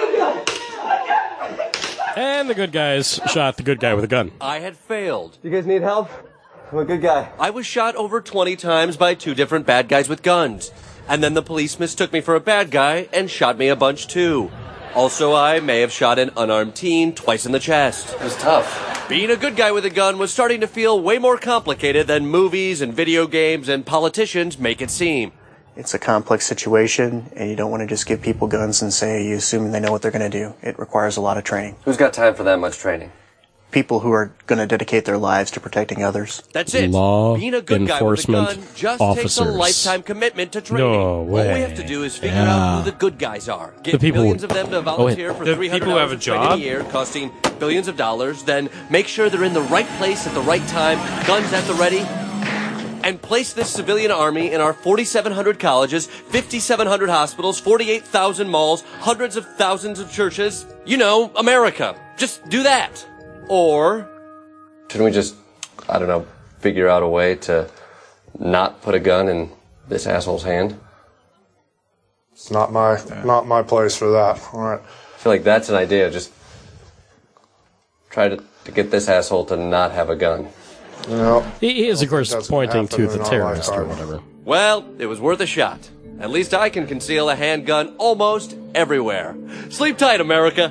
And the good guys shot the good guy with a gun. I had failed. You guys need help? I'm a good guy. I was shot over twenty times by two different bad guys with guns. And then the police mistook me for a bad guy and shot me a bunch too. Also, I may have shot an unarmed teen twice in the chest. It was tough. Being a good guy with a gun was starting to feel way more complicated than movies and video games and politicians make it seem. It's a complex situation, and you don't want to just give people guns and say you assume they know what they're going to do. It requires a lot of training. Who's got time for that much training? People who are going to dedicate their lives to protecting others. That's it. Law Being a good enforcement guy with a gun just officers. takes a lifetime commitment to training. No way. All we have to do is figure Yeah. out who the good guys are. Get The people millions who- of them to Oh, wait. volunteer for The three hundred people who hours have a of training job? a year, costing billions of dollars. Then make sure they're in the right place at the right time, guns at the ready, and place this civilian army in our forty-seven hundred colleges, fifty-seven hundred hospitals, forty-eight thousand malls, hundreds of thousands of churches. You know, America. Just do that. Or... shouldn't we just, I don't know, figure out a way to not put a gun in this asshole's hand? It's not my not my place for that. All right. I feel like that's an idea. Just try to, to get this asshole to not have a gun. You know, He he is, of course, doesn't pointing happen to in the our terrorist or lifetime. whatever. Well, it was worth a shot. At least I can conceal a handgun almost everywhere. Sleep tight, America.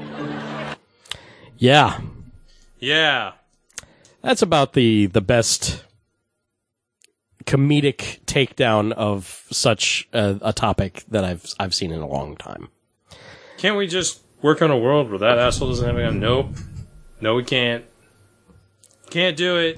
Yeah. Yeah. That's about the the best comedic takedown of such a, a topic that I've I've seen in a long time. Can't we just work on a world where that asshole doesn't have a gun? Nope. No, we can't. Can't do it.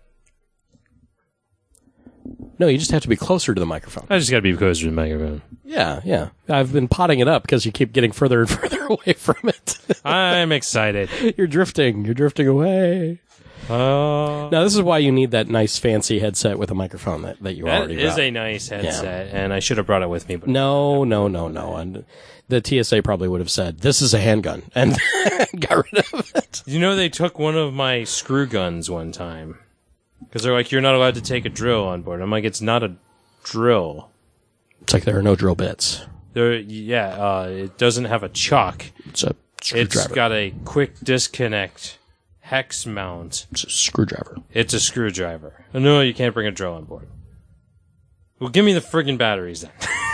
No, you just have to be closer to the microphone. I just gotta be closer to the microphone. Yeah, yeah. I've been potting it up because you keep getting further and further away from it. I'm excited. You're drifting. You're drifting away. Oh. Now, this is why you need that nice fancy headset with a microphone that, that you That already is got. a nice headset, and I should have brought it with me. But No, no, no, no. And the T S A probably would have said, this is a handgun, and got rid of it. You know, they took one of my screw guns one time. Because they're like, you're not allowed to take a drill on board. I'm like, it's not a drill. It's like there are no drill bits. There, yeah, uh, it doesn't have a chuck. It's a It's screwdriver. got a quick disconnect hex mount. It's a screwdriver. It's a screwdriver. No, you can't bring a drill on board. Well, give me the friggin' batteries then.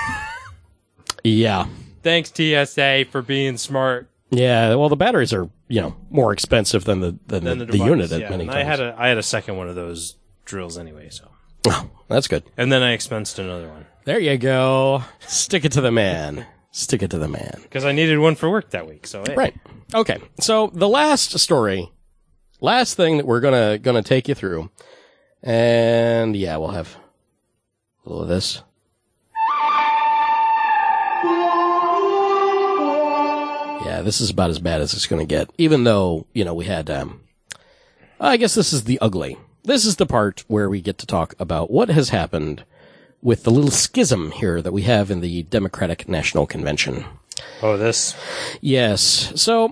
Yeah. Thanks, T S A, for being smart. Yeah, well, the batteries are, you know, more expensive than the than Than the, the, device, unit at yeah. many And times. I had a I had a second one of those drills anyway, so. Oh, that's good. And then I expensed another one. There you go. Stick it to the man. Stick it to the man. Because I needed one for work that week, so hey. Right. Okay. So the last story, last thing that we're gonna gonna take you through, and yeah, we'll have a little of this. Yeah, this is about as bad as it's going to get. Even though, you know, we had, um, I guess this is the ugly. This is the part where we get to talk about what has happened with the little schism here that we have in the Democratic National Convention. Oh, this? Yes. So,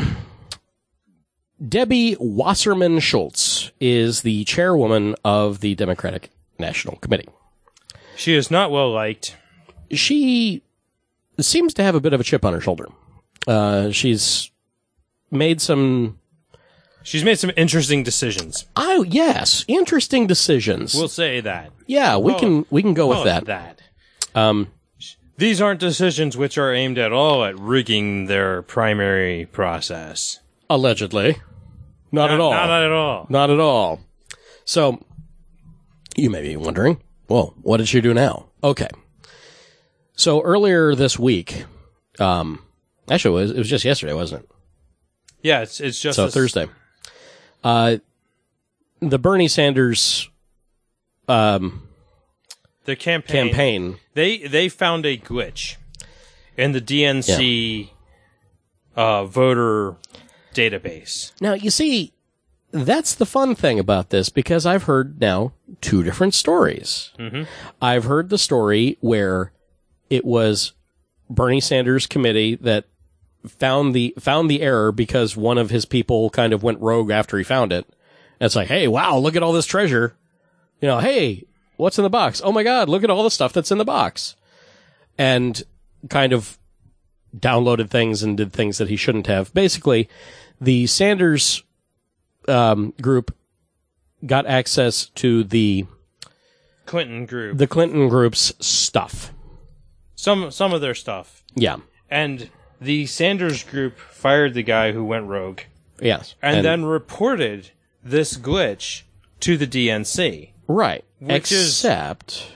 Debbie Wasserman Schultz is the chairwoman of the Democratic National Committee. She is not well liked. She seems to have a bit of a chip on her shoulder. Uh, she's made some... She's made some interesting decisions. Oh, yes. Interesting decisions. We'll say that. Yeah, we Call can it- we can go with call it that. that. Um, These aren't decisions which are aimed at all at rigging their primary process. Allegedly. Not, Not- at all. not at all. Not at all. So, you may be wondering, well, what did she do now? Okay. So, earlier this week, um, actually, it was, it was just yesterday, wasn't it? Yeah, it's it's just so, this- Thursday. Uh, the Bernie Sanders um, the campaign, campaign. They they found a glitch in the D N C uh, voter database. Now, you see, that's the fun thing about this, because I've heard now two different stories. Mhm. I've heard the story where it was Bernie Sanders' committee that found the found the error because one of his people kind of went rogue after he found it. And it's like, hey, wow, look at all this treasure. You know, hey, what's in the box? Oh my God, look at all the stuff that's in the box. And kind of downloaded things and did things that he shouldn't have. Basically, the Sanders um, group got access to the Clinton group. the Clinton group's stuff. Some some of their stuff. Yeah. And the Sanders group fired the guy who went rogue. Yes. And, And- then reported this glitch to the D N C. Right. Which is Except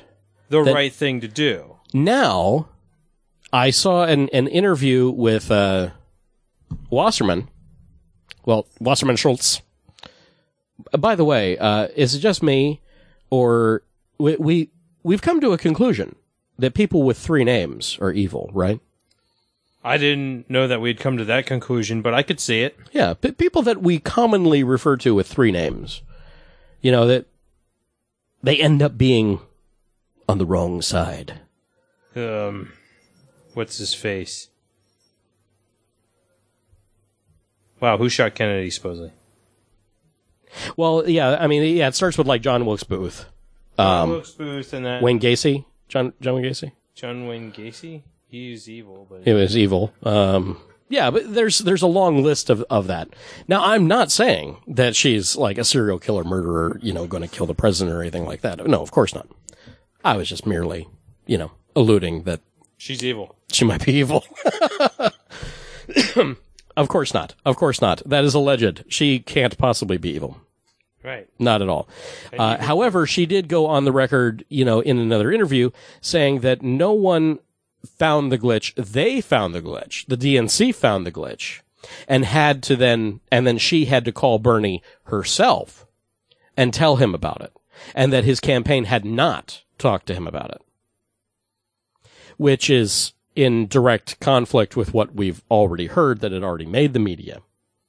the that right thing to do. Now, I saw an, an interview with uh, Wasserman. Well, Wasserman Schultz. By the way, uh, is it just me, or we, we we've come to a conclusion that people with three names are evil, right? I didn't know that we'd come to that conclusion, but I could see it. Yeah, p- people that we commonly refer to with three names. You know, that they end up being on the wrong side. Um, what's his face? Wow, who shot Kennedy, supposedly? Well, yeah, I mean, yeah, it starts with, like, John Wilkes Booth. John Um, Wilkes Booth and that... Wayne Gacy? John John Wayne Gacy? John Wayne Gacy? He's evil, but... He was evil. Um, yeah, but there's there's a long list of, of that. Now, I'm not saying that she's like a serial killer murderer, you know, going to kill the president or anything like that. No, of course not. I was just merely, you know, alluding that... She's evil. She might be evil. Of course not. Of course not. That is alleged. She can't possibly be evil. Right. Not at all. Uh, however, she did go on the record, you know, in another interview saying that no one found the glitch. They found the glitch. The D N C found the glitch and had to then, and then she had to call Bernie herself and tell him about it, and that his campaign had not talked to him about it, which is in direct conflict with what we've already heard that had already made the media.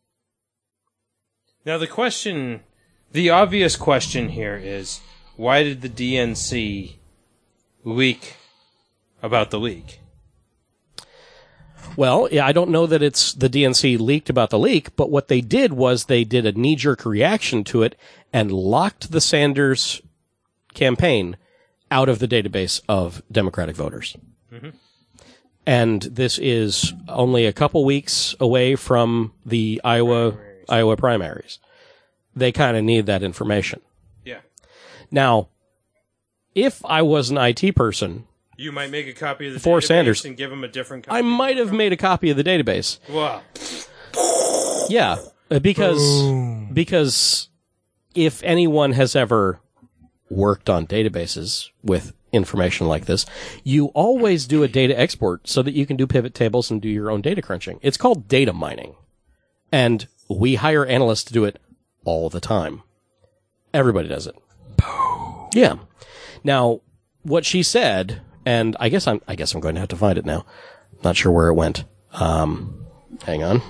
Now, the question, the obvious question here is, why did the D N C leak about the leak? Well, yeah, I don't know that it's the D N C leaked about the leak, but what they did was they did a knee-jerk reaction to it and locked the Sanders campaign out of the database of Democratic voters. Mm-hmm. And this is only a couple weeks away from the Iowa primaries. Iowa primaries. They kind of need that information. Yeah. Now, if I was an I T person, you might make a copy of the for database Sanders, and give him a different copy. I might have made a copy of the database. Wow. Yeah, because Boom. because if anyone has ever worked on databases with information like this, you always do a data export so that you can do pivot tables and do your own data crunching. It's called data mining. And we hire analysts to do it all the time. Everybody does it. Yeah. Now, what she said, and I guess I'm I guess I'm going to have to find it now. Not sure where it went. Um, hang on.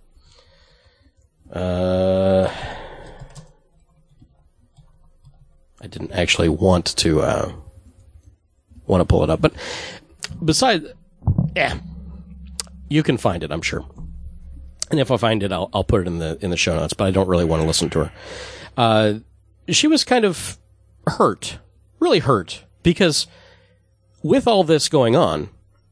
Uh, I didn't actually want to uh, want to pull it up, but besides, yeah, you can find it, I'm sure. And if I find it, I'll I'll put it in the in the show notes. But I don't really want to listen to her. Uh, she was kind of hurt, really hurt, because with all this going on,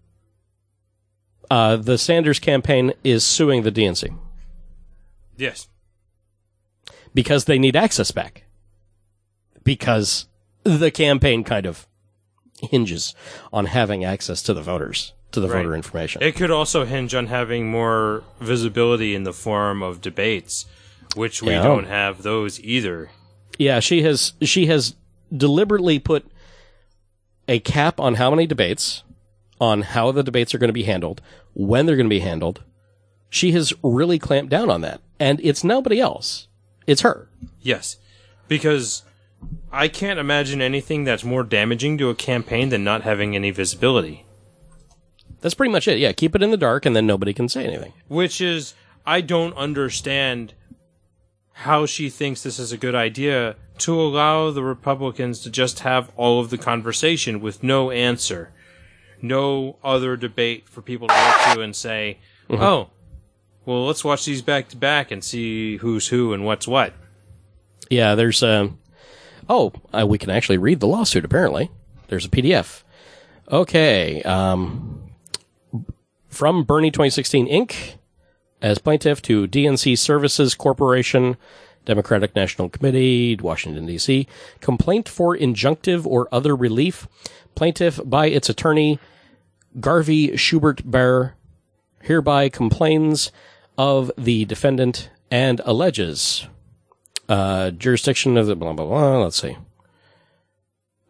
uh, the Sanders campaign is suing the D N C. Yes. Because they need access back. Because the campaign kind of hinges on having access to the voters, to the Right. voter information. It could also hinge on having more visibility in the form of debates, which we Yeah. don't have those either. Yeah, she has she has deliberately put a cap on how many debates, on how the debates are going to be handled, when they're going to be handled. She has really clamped down on that. And it's nobody else. It's her. Yes, because I can't imagine anything that's more damaging to a campaign than not having any visibility. That's pretty much it. Yeah, keep it in the dark and then nobody can say anything. Which is, I don't understand how she thinks this is a good idea to allow the Republicans to just have all of the conversation with no answer. No other debate for people to look to and say, Mhm. oh, well, let's watch these back to back and see who's who and what's what. Yeah, there's um oh, uh, we can actually read the lawsuit, apparently. There's a P D F. Okay, um, from Bernie twenty sixteen Incorporated, as plaintiff to D N C Services Corporation, Democratic National Committee, Washington, D C Complaint for injunctive or other relief. Plaintiff by its attorney, Garvey Schubert Bear, hereby complains of the defendant and alleges uh, jurisdiction of the blah, blah, blah. Let's see.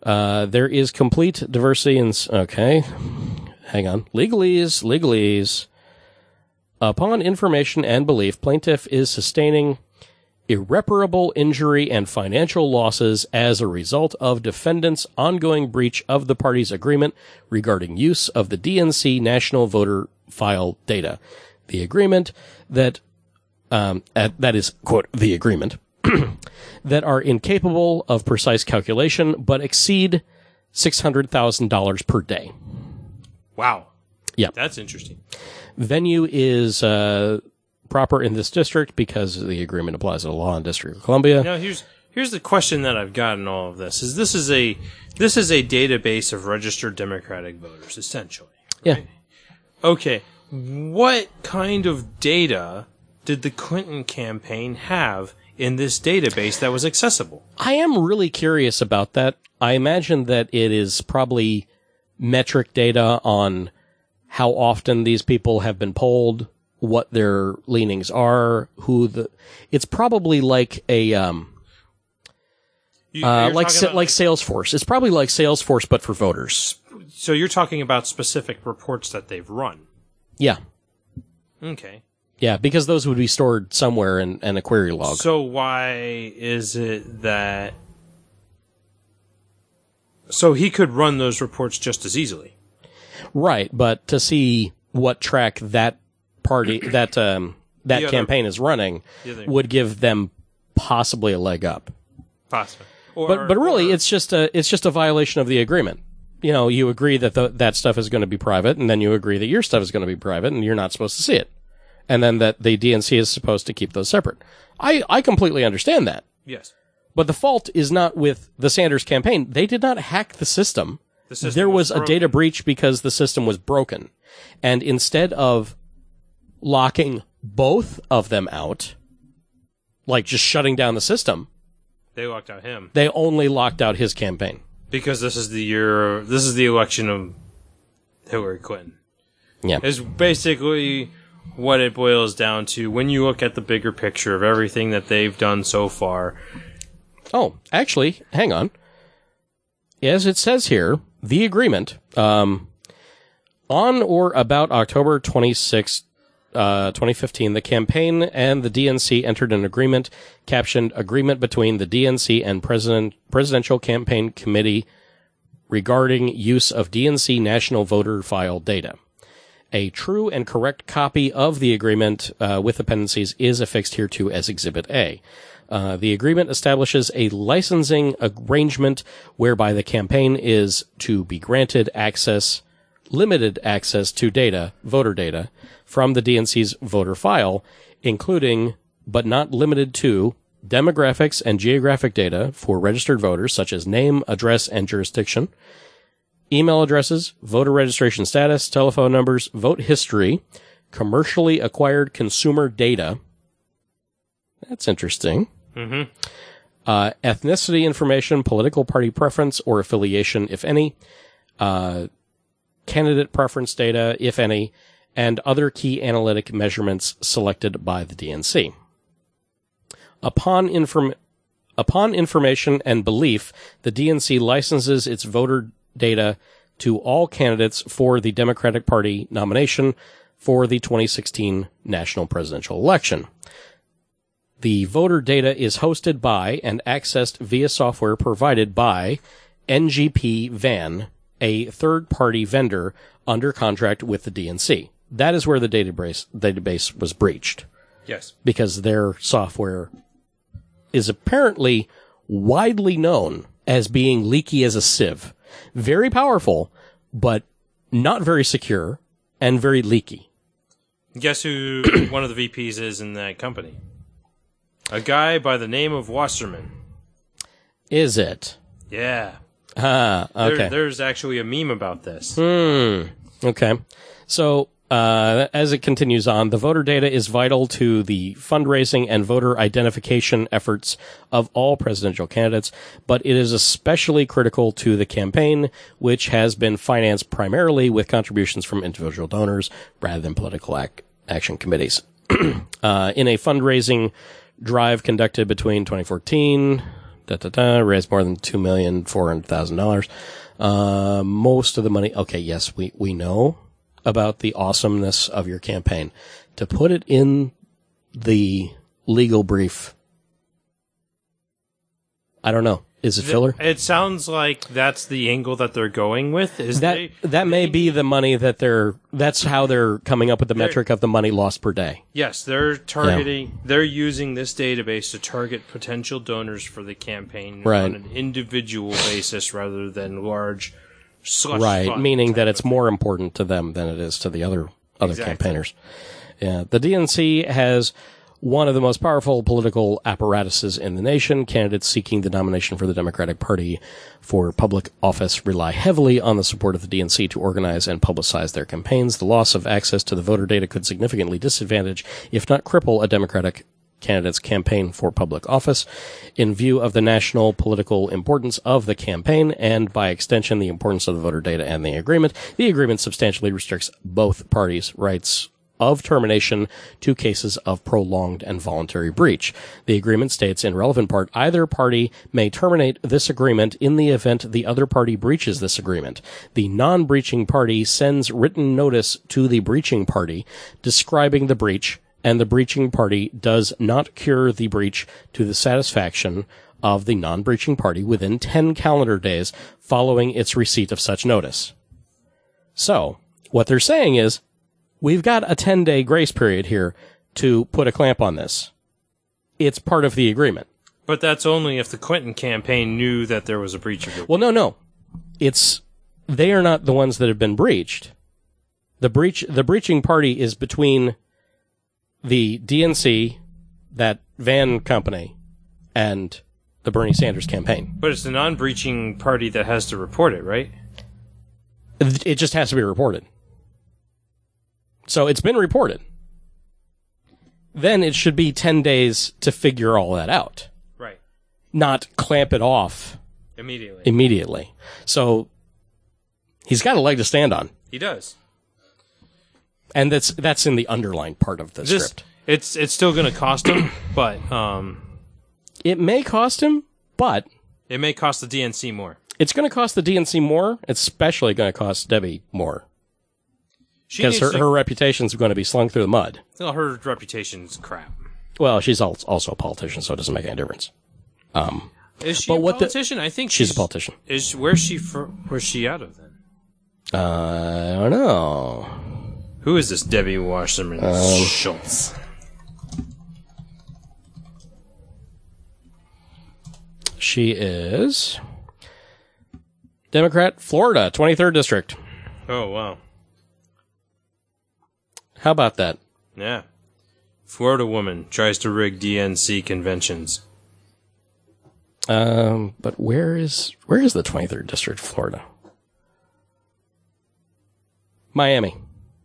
Uh, there is complete diversity in... s- Okay. Hang on. Legalese, legalese. Upon information and belief, plaintiff is sustaining irreparable injury and financial losses as a result of defendant's ongoing breach of the parties' agreement regarding use of the D N C national voter file data. The agreement that, um, at, that is, quote, the agreement, that are incapable of precise calculation but exceed six hundred thousand dollars per day. Wow. Yeah. That's interesting. Venue is uh, proper in this district because the agreement applies to the law in District of Columbia. Now here's here's the question that I've got in all of this: is this is a this is a database of registered Democratic voters, essentially. Yeah. Right? Okay. What kind of data did the Clinton campaign have in this database that was accessible? I am really curious about that. I imagine that it is probably metric data on how often these people have been polled, what their leanings are, who the... It's probably like a... Um, You- uh, you're like talking sa- about like Salesforce. It's probably like Salesforce, but for voters. So you're talking about specific reports that they've run. Yeah. Okay. Yeah, because those would be stored somewhere in, in a query log. So why is it that... So he could run those reports just as easily. Right, but to see what track that party, that um, that The other- campaign is running, the other- would give them possibly a leg up. Possibly. Or, but but really, it's just a it's just a violation of the agreement. You know, you agree that the, that stuff is going to be private, and then you agree that your stuff is going to be private, and you're not supposed to see it, and then that the D N C is supposed to keep those separate. I I completely understand that. Yes. But the fault is not with the Sanders campaign. They did not hack the system. The system there was, was a data breach because the system was broken. And instead of locking both of them out, like just shutting down the system, They locked out him. they only locked out his campaign. Because this is the year, this is the election of Hillary Clinton. Yeah. Is basically what it boils down to when you look at the bigger picture of everything that they've done so far. Oh, actually, hang on. As it says here, the agreement, um, on or about October twenty-sixth, uh, twenty fifteen, the campaign and the D N C entered an agreement captioned Agreement between the D N C and President Presidential Campaign Committee regarding use of D N C national voter file data. A true and correct copy of the agreement uh, with appendices is affixed hereto as Exhibit A. Uh, the agreement establishes a licensing arrangement whereby the campaign is to be granted access, limited access to data, voter data, from the D N C's voter file, including, but not limited to, demographics and geographic data for registered voters such as name, address, and jurisdiction, email addresses, voter registration status, telephone numbers, vote history, commercially acquired consumer data. That's interesting. Mm-hmm. Uh, ethnicity information, political party preference or affiliation, if any, uh, candidate preference data, if any, and other key analytic measurements selected by the D N C. Upon inform- upon information and belief, the D N C licenses its voter data to all candidates for the Democratic Party nomination for the twenty sixteen national presidential election. The voter data is hosted by and accessed via software provided by N G P Van, a third-party vendor under contract with the D N C. That is where the database database was breached. Yes. Because their software is apparently widely known as being leaky as a sieve. Very powerful, but not very secure and very leaky. Guess who one of the V Ps is in that company? A guy by the name of Wasserman. Is it? Yeah. Ah, okay. There, there's actually a meme about this. Hmm. Okay. So, uh, as it continues on, the voter data is vital to the fundraising and voter identification efforts of all presidential candidates, but it is especially critical to the campaign, which has been financed primarily with contributions from individual donors rather than political ac- action committees. uh, in a fundraising drive conducted between twenty fourteen, Da, da, da, raised more than two million four hundred thousand dollars. Uh, most of the money, okay, yes, we, we know about the awesomeness of your campaign. To put it in the legal brief, I don't know. Is it filler? It sounds like that's the angle that they're going with. Is that they, that may be the money that they're, that's how they're coming up with the metric of the money lost per day. Yes, they're targeting, yeah. they're using this database to target potential donors for the campaign right. on an individual basis rather than large slush Right, fund meaning type that it's of thing. more important to them than it is to the other, other Exactly. campaigners. Yeah, the D N C has one of the most powerful political apparatuses in the nation. Candidates seeking the nomination for the Democratic Party for public office rely heavily on the support of the D N C to organize and publicize their campaigns. The loss of access to the voter data could significantly disadvantage, if not cripple, a Democratic candidate's campaign for public office. In view of the national political importance of the campaign, and by extension the importance of the voter data and the agreement, the agreement substantially restricts both parties' rights of termination to cases of prolonged and voluntary breach. The agreement states in relevant part, either party may terminate this agreement in the event the other party breaches this agreement. The non-breaching party sends written notice to the breaching party describing the breach, and the breaching party does not cure the breach to the satisfaction of the non-breaching party within ten calendar days following its receipt of such notice. So, what they're saying is, we've got a ten-day grace period here to put a clamp on this. It's part of the agreement. But that's only if the Clinton campaign knew that there was a breach of it. Well, no, no. It's, they are not the ones that have been breached. The breach, the breaching party is between the D N C, that van company, and the Bernie Sanders campaign. But it's the non-breaching party that has to report it, right? It just has to be reported. So it's been reported. Then it should be ten days to figure all that out. Right. Not clamp it off Immediately. Immediately. So he's got a leg to stand on. He does. And that's that's in the underlined part of the This, script. It's it's still going to cost him, but um, it may cost him, but it may cost the D N C more. It's going to cost the D N C more. It's especially going to cost Debbie more. She Because her, needs to- her reputation's going to be slung through the mud. Well, her reputation's crap. Well, she's al- also a politician, so it doesn't make any difference. Um, Is she but a what the- politician? I think she's a politician. Is where's she fr- where's she out of then? Uh, I don't know. Who is this Debbie Wasserman Um, Schultz? She is Democrat, Florida, twenty-third District. Oh wow. How about that? Yeah. Florida woman tries to rig D N C conventions. Um, but where is where is the twenty-third District, Florida? Miami.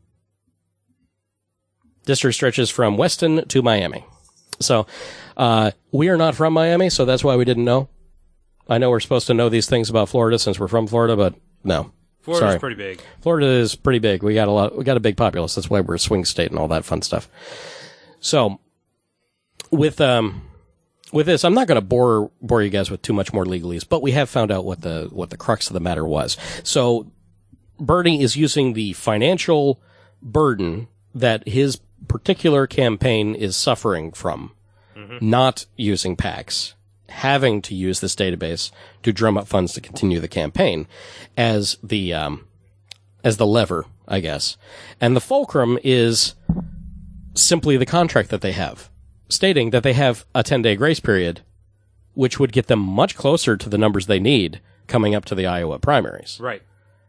District stretches from Weston to Miami. So, uh, we are not from Miami, so that's why we didn't know. I know we're supposed to know these things about Florida since we're from Florida, but no. Florida's Sorry. pretty big. Florida is pretty big. We got a lot, we got a big populace. That's why we're a swing state and all that fun stuff. So, with, um, with this, I'm not going to bore, bore you guys with too much more legalese, but we have found out what the, what the crux of the matter was. So, Bernie is using the financial burden that his particular campaign is suffering from, Mm-hmm. not using PACs, having to use this database to drum up funds to continue the campaign as the, um, as the lever, I guess. And the fulcrum is simply the contract that they have, stating that they have a ten-day grace period, which would get them much closer to the numbers they need coming up to the Iowa primaries. Right.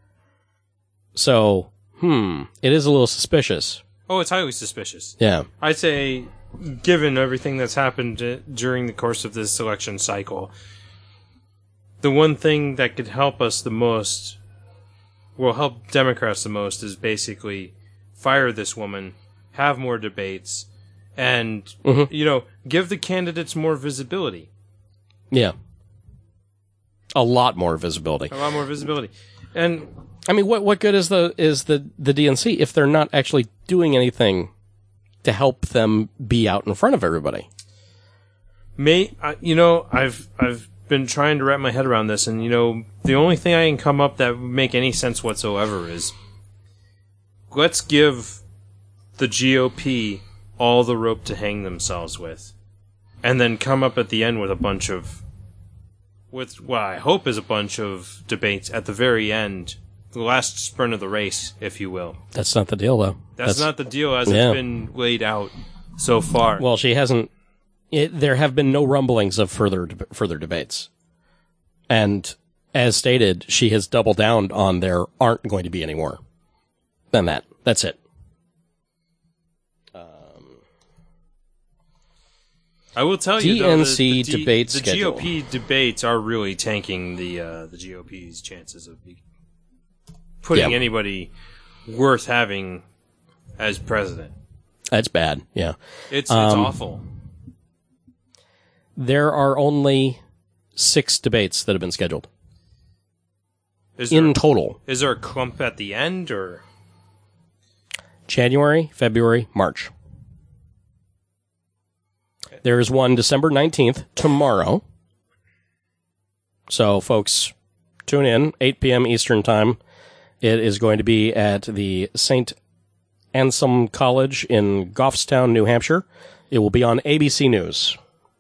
So, hmm, it is a little suspicious. Oh, it's highly suspicious. Yeah. I'd say, given everything that's happened uh, during the course of this election cycle, the one thing that could help us the most, will help Democrats the most, is basically fire this woman, have more debates, and, Mm-hmm. you know, give the candidates more visibility. Yeah. A lot more visibility. A lot more visibility. And I mean, what what good is the is the, the D N C if they're not actually doing anything to help them be out in front of everybody? May uh, you know, I've I've been trying to wrap my head around this, and you know, the only thing I can come up that would make any sense whatsoever is let's give the G O P all the rope to hang themselves with, and then come up at the end with a bunch of, with what I hope is a bunch of debates at the very end, the last sprint of the race, if you will. That's not the deal, though. That's, That's not the deal as yeah. it's been laid out so far. Well, she hasn't. It, there have been no rumblings of further further debates, and as stated, she has doubled down on there aren't going to be any more than that. That's it. I will tell you, though, D N C the, the, debate the schedule. G O P debates are really tanking the uh, the G O P's chances of be- putting yeah. anybody worth having as president. That's bad. Yeah, it's it's um, awful. There are only six debates that have been scheduled Is there, in total. Is there a clump at the end, or January, February, March? There is one December nineteenth, tomorrow. So, folks, tune in, eight p.m. Eastern Time. It is going to be at the Saint Anselm College in Goffstown, New Hampshire. It will be on A B C News.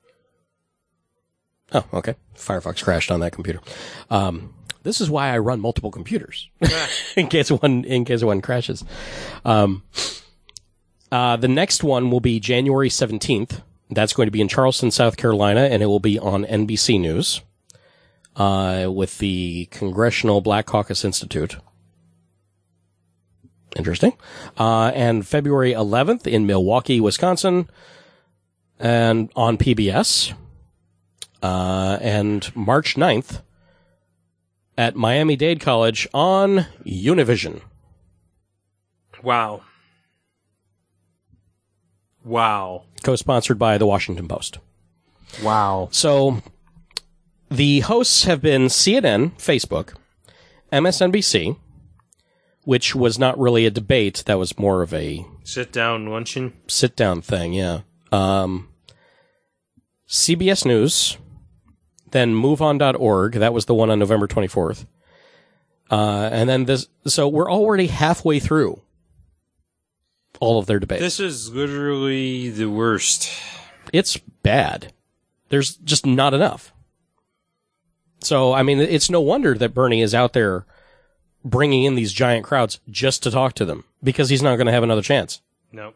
Oh, okay. Firefox crashed on that computer. Um, this is why I run multiple computers. in case one, in case one crashes. Um, uh, the next one will be January seventeenth. That's going to be in Charleston, South Carolina, and it will be on N B C News, uh, with the Congressional Black Caucus Institute. Interesting. Uh, and February eleventh in Milwaukee, Wisconsin, and on P B S. Uh, and March ninth at Miami-Dade College on Univision. Wow. Wow. Co-sponsored by the Washington Post. Wow. So, the hosts have been C N N, Facebook, M S N B C, which was not really a debate, that was more of a sit-down luncheon? Sit-down thing, yeah. Um, C B S News, then move on dot org, that was the one on November twenty-fourth. Uh, and then this, so we're already halfway through all of their debates. This is literally the worst. It's bad. There's just not enough. So, I mean, it's no wonder that Bernie is out there bringing in these giant crowds just to talk to them, because he's not going to have another chance. Nope.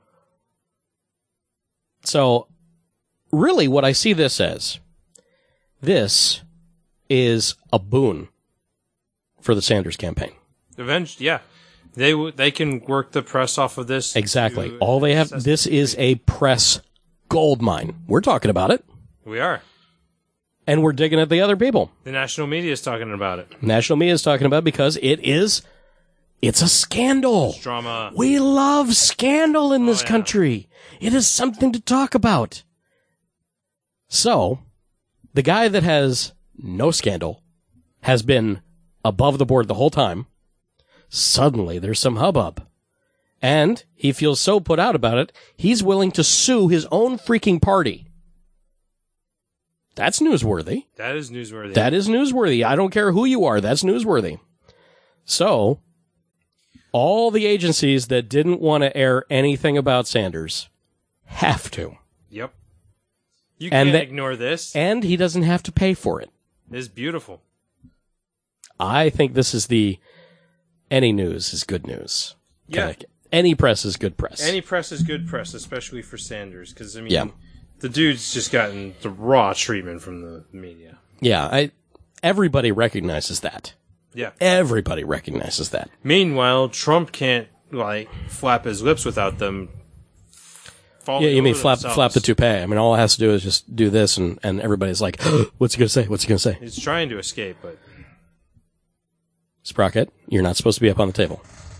So, really what I see this as, this is a boon for the Sanders campaign. Eventually, yeah. They w- they can work the press off of this. Exactly. To, All they have, this is a press gold mine. We're talking about it. We are. And we're digging at the other people. The national media is talking about it. National media is talking about it because it is, it's a scandal. It's drama. We love scandal in this oh, yeah. country. It is something to talk about. So, the guy that has no scandal has been above the board the whole time. Suddenly, there's some hubbub. And he feels so put out about it, he's willing to sue his own freaking party. That's newsworthy. That is newsworthy. That is newsworthy. I don't care who you are. That's newsworthy. So, all the agencies that didn't want to air anything about Sanders have to. Yep. You and can't that, ignore this. And he doesn't have to pay for it. It's beautiful. I think this is the... Any news is good news. Yeah. Kinda, any press is good press. Any press is good press, especially for Sanders, because, I mean, yeah. the dude's just gotten the raw treatment from the media. Yeah, I. Everybody recognizes that. Yeah. Everybody recognizes that. Meanwhile, Trump can't, like, flap his lips without them falling Yeah, you mean over flap themselves. flap the toupee. I mean, all it has to do is just do this, and, and everybody's like, what's he going to say? What's he going to say? He's trying to escape, but... Sprocket, you're not supposed to be up on the table.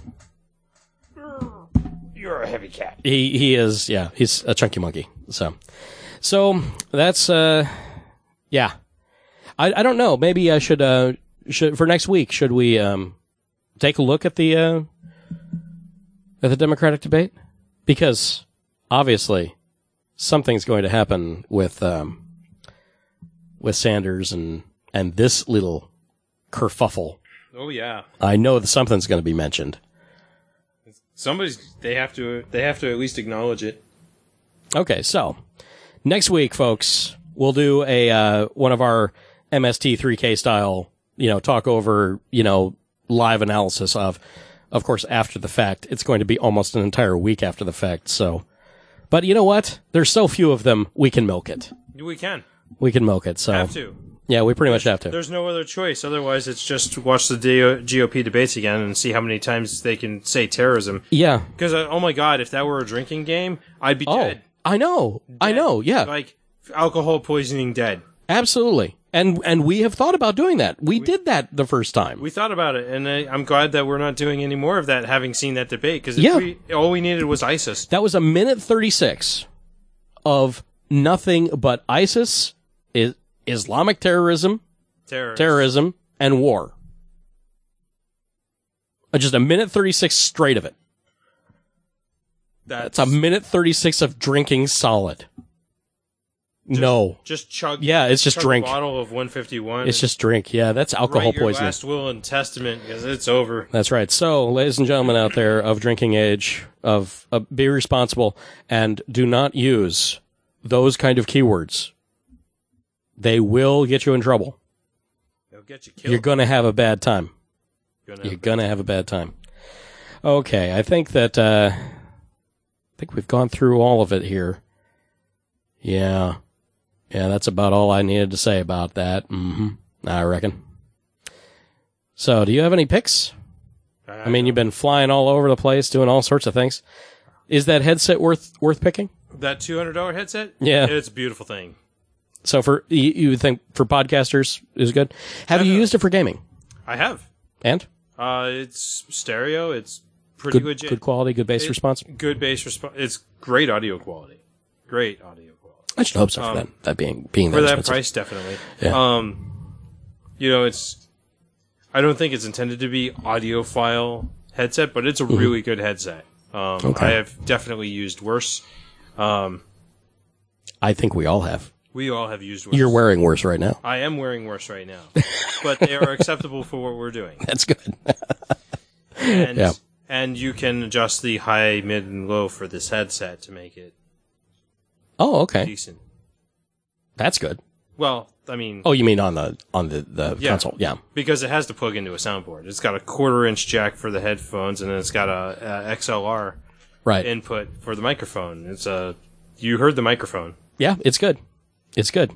You're a heavy cat. He he is, yeah, he's a chunky monkey. So, so that's, uh, yeah. I I don't know. Maybe I should, uh, should, for next week, should we, um, take a look at the, uh, at the Democratic debate? Because, obviously, something's going to happen with, um, with Sanders and, and this little kerfuffle. Oh yeah. I know that something's going to be mentioned. Somebody's, they have to, they have to at least acknowledge it. Okay, so next week, folks, we'll do a, uh, one of our M S T three K style, you know, talk over, you know, live analysis of, of course, after the fact. It's going to be almost an entire week after the fact, so. But you know what? There's so few of them, we can milk it. We can. We can milk it, so. Have to. Yeah, we pretty much have to. There's no other choice. Otherwise, it's just watch the G O P debates again and see how many times they can say terrorism. Yeah. Because, uh, oh my god, if that were a drinking game, I'd be oh, dead. I know. Dead. I know, yeah. Like, alcohol poisoning dead. Absolutely. And and we have thought about doing that. We, we did that the first time. We thought about it, and I, I'm glad that we're not doing any more of that, having seen that debate, because yeah. we, all we needed was ISIS. That was a minute thirty-six of nothing but ISIS, is Islamic terrorism, Terrorists. terrorism, and war. Just a minute thirty-six straight of it. That's, That's a minute thirty-six of drinking solid. Just, no. Just chug. Yeah, it's just chug drink. A bottle of one fifty-one. It's just drink. Yeah, that's alcohol write your poisoning. Last will and testament, because it's over. That's right. So, ladies and gentlemen out there of drinking age, of uh, be responsible and do not use those kind of keywords. They will get you in trouble. They'll get you killed. You're going to have a bad time. Gonna You're going to have a bad time. Okay, I think that uh, I think we've gone through all of it here. Yeah. Yeah, that's about all I needed to say about that. Mm-hmm. I reckon. So, do you have any picks? I, I mean, you've been flying all over the place, doing all sorts of things. Is that headset worth worth picking? That two hundred dollars headset? Yeah. It's a beautiful thing. So, for you, you would think for podcasters is good? Have you used it for gaming? I have. And? Uh, it's stereo. It's pretty good, legit. Good quality, good bass it, response? Good bass response. It's great audio quality. Great audio quality. I should hope so for um, that, that being, being for that that price, definitely. Yeah. Um, you know, it's, I don't think it's intended to be audiophile headset, but it's a mm-hmm. really good headset. Um, okay. I have definitely used worse. Um, I think we all have. We all have used worse. You're wearing worse right now. I am wearing worse right now. But they are acceptable for what we're doing. That's good. and, yeah. and you can adjust the high, mid, and low for this headset to make it Oh, okay. decent. That's good. Well, I mean... Oh, you mean on the on the, the yeah, console? Yeah. Because it has to plug into a soundboard. It's got a quarter-inch jack for the headphones, and then it's got a, a X L R right. input for the microphone. It's a... You heard the microphone. Yeah, it's good. It's good.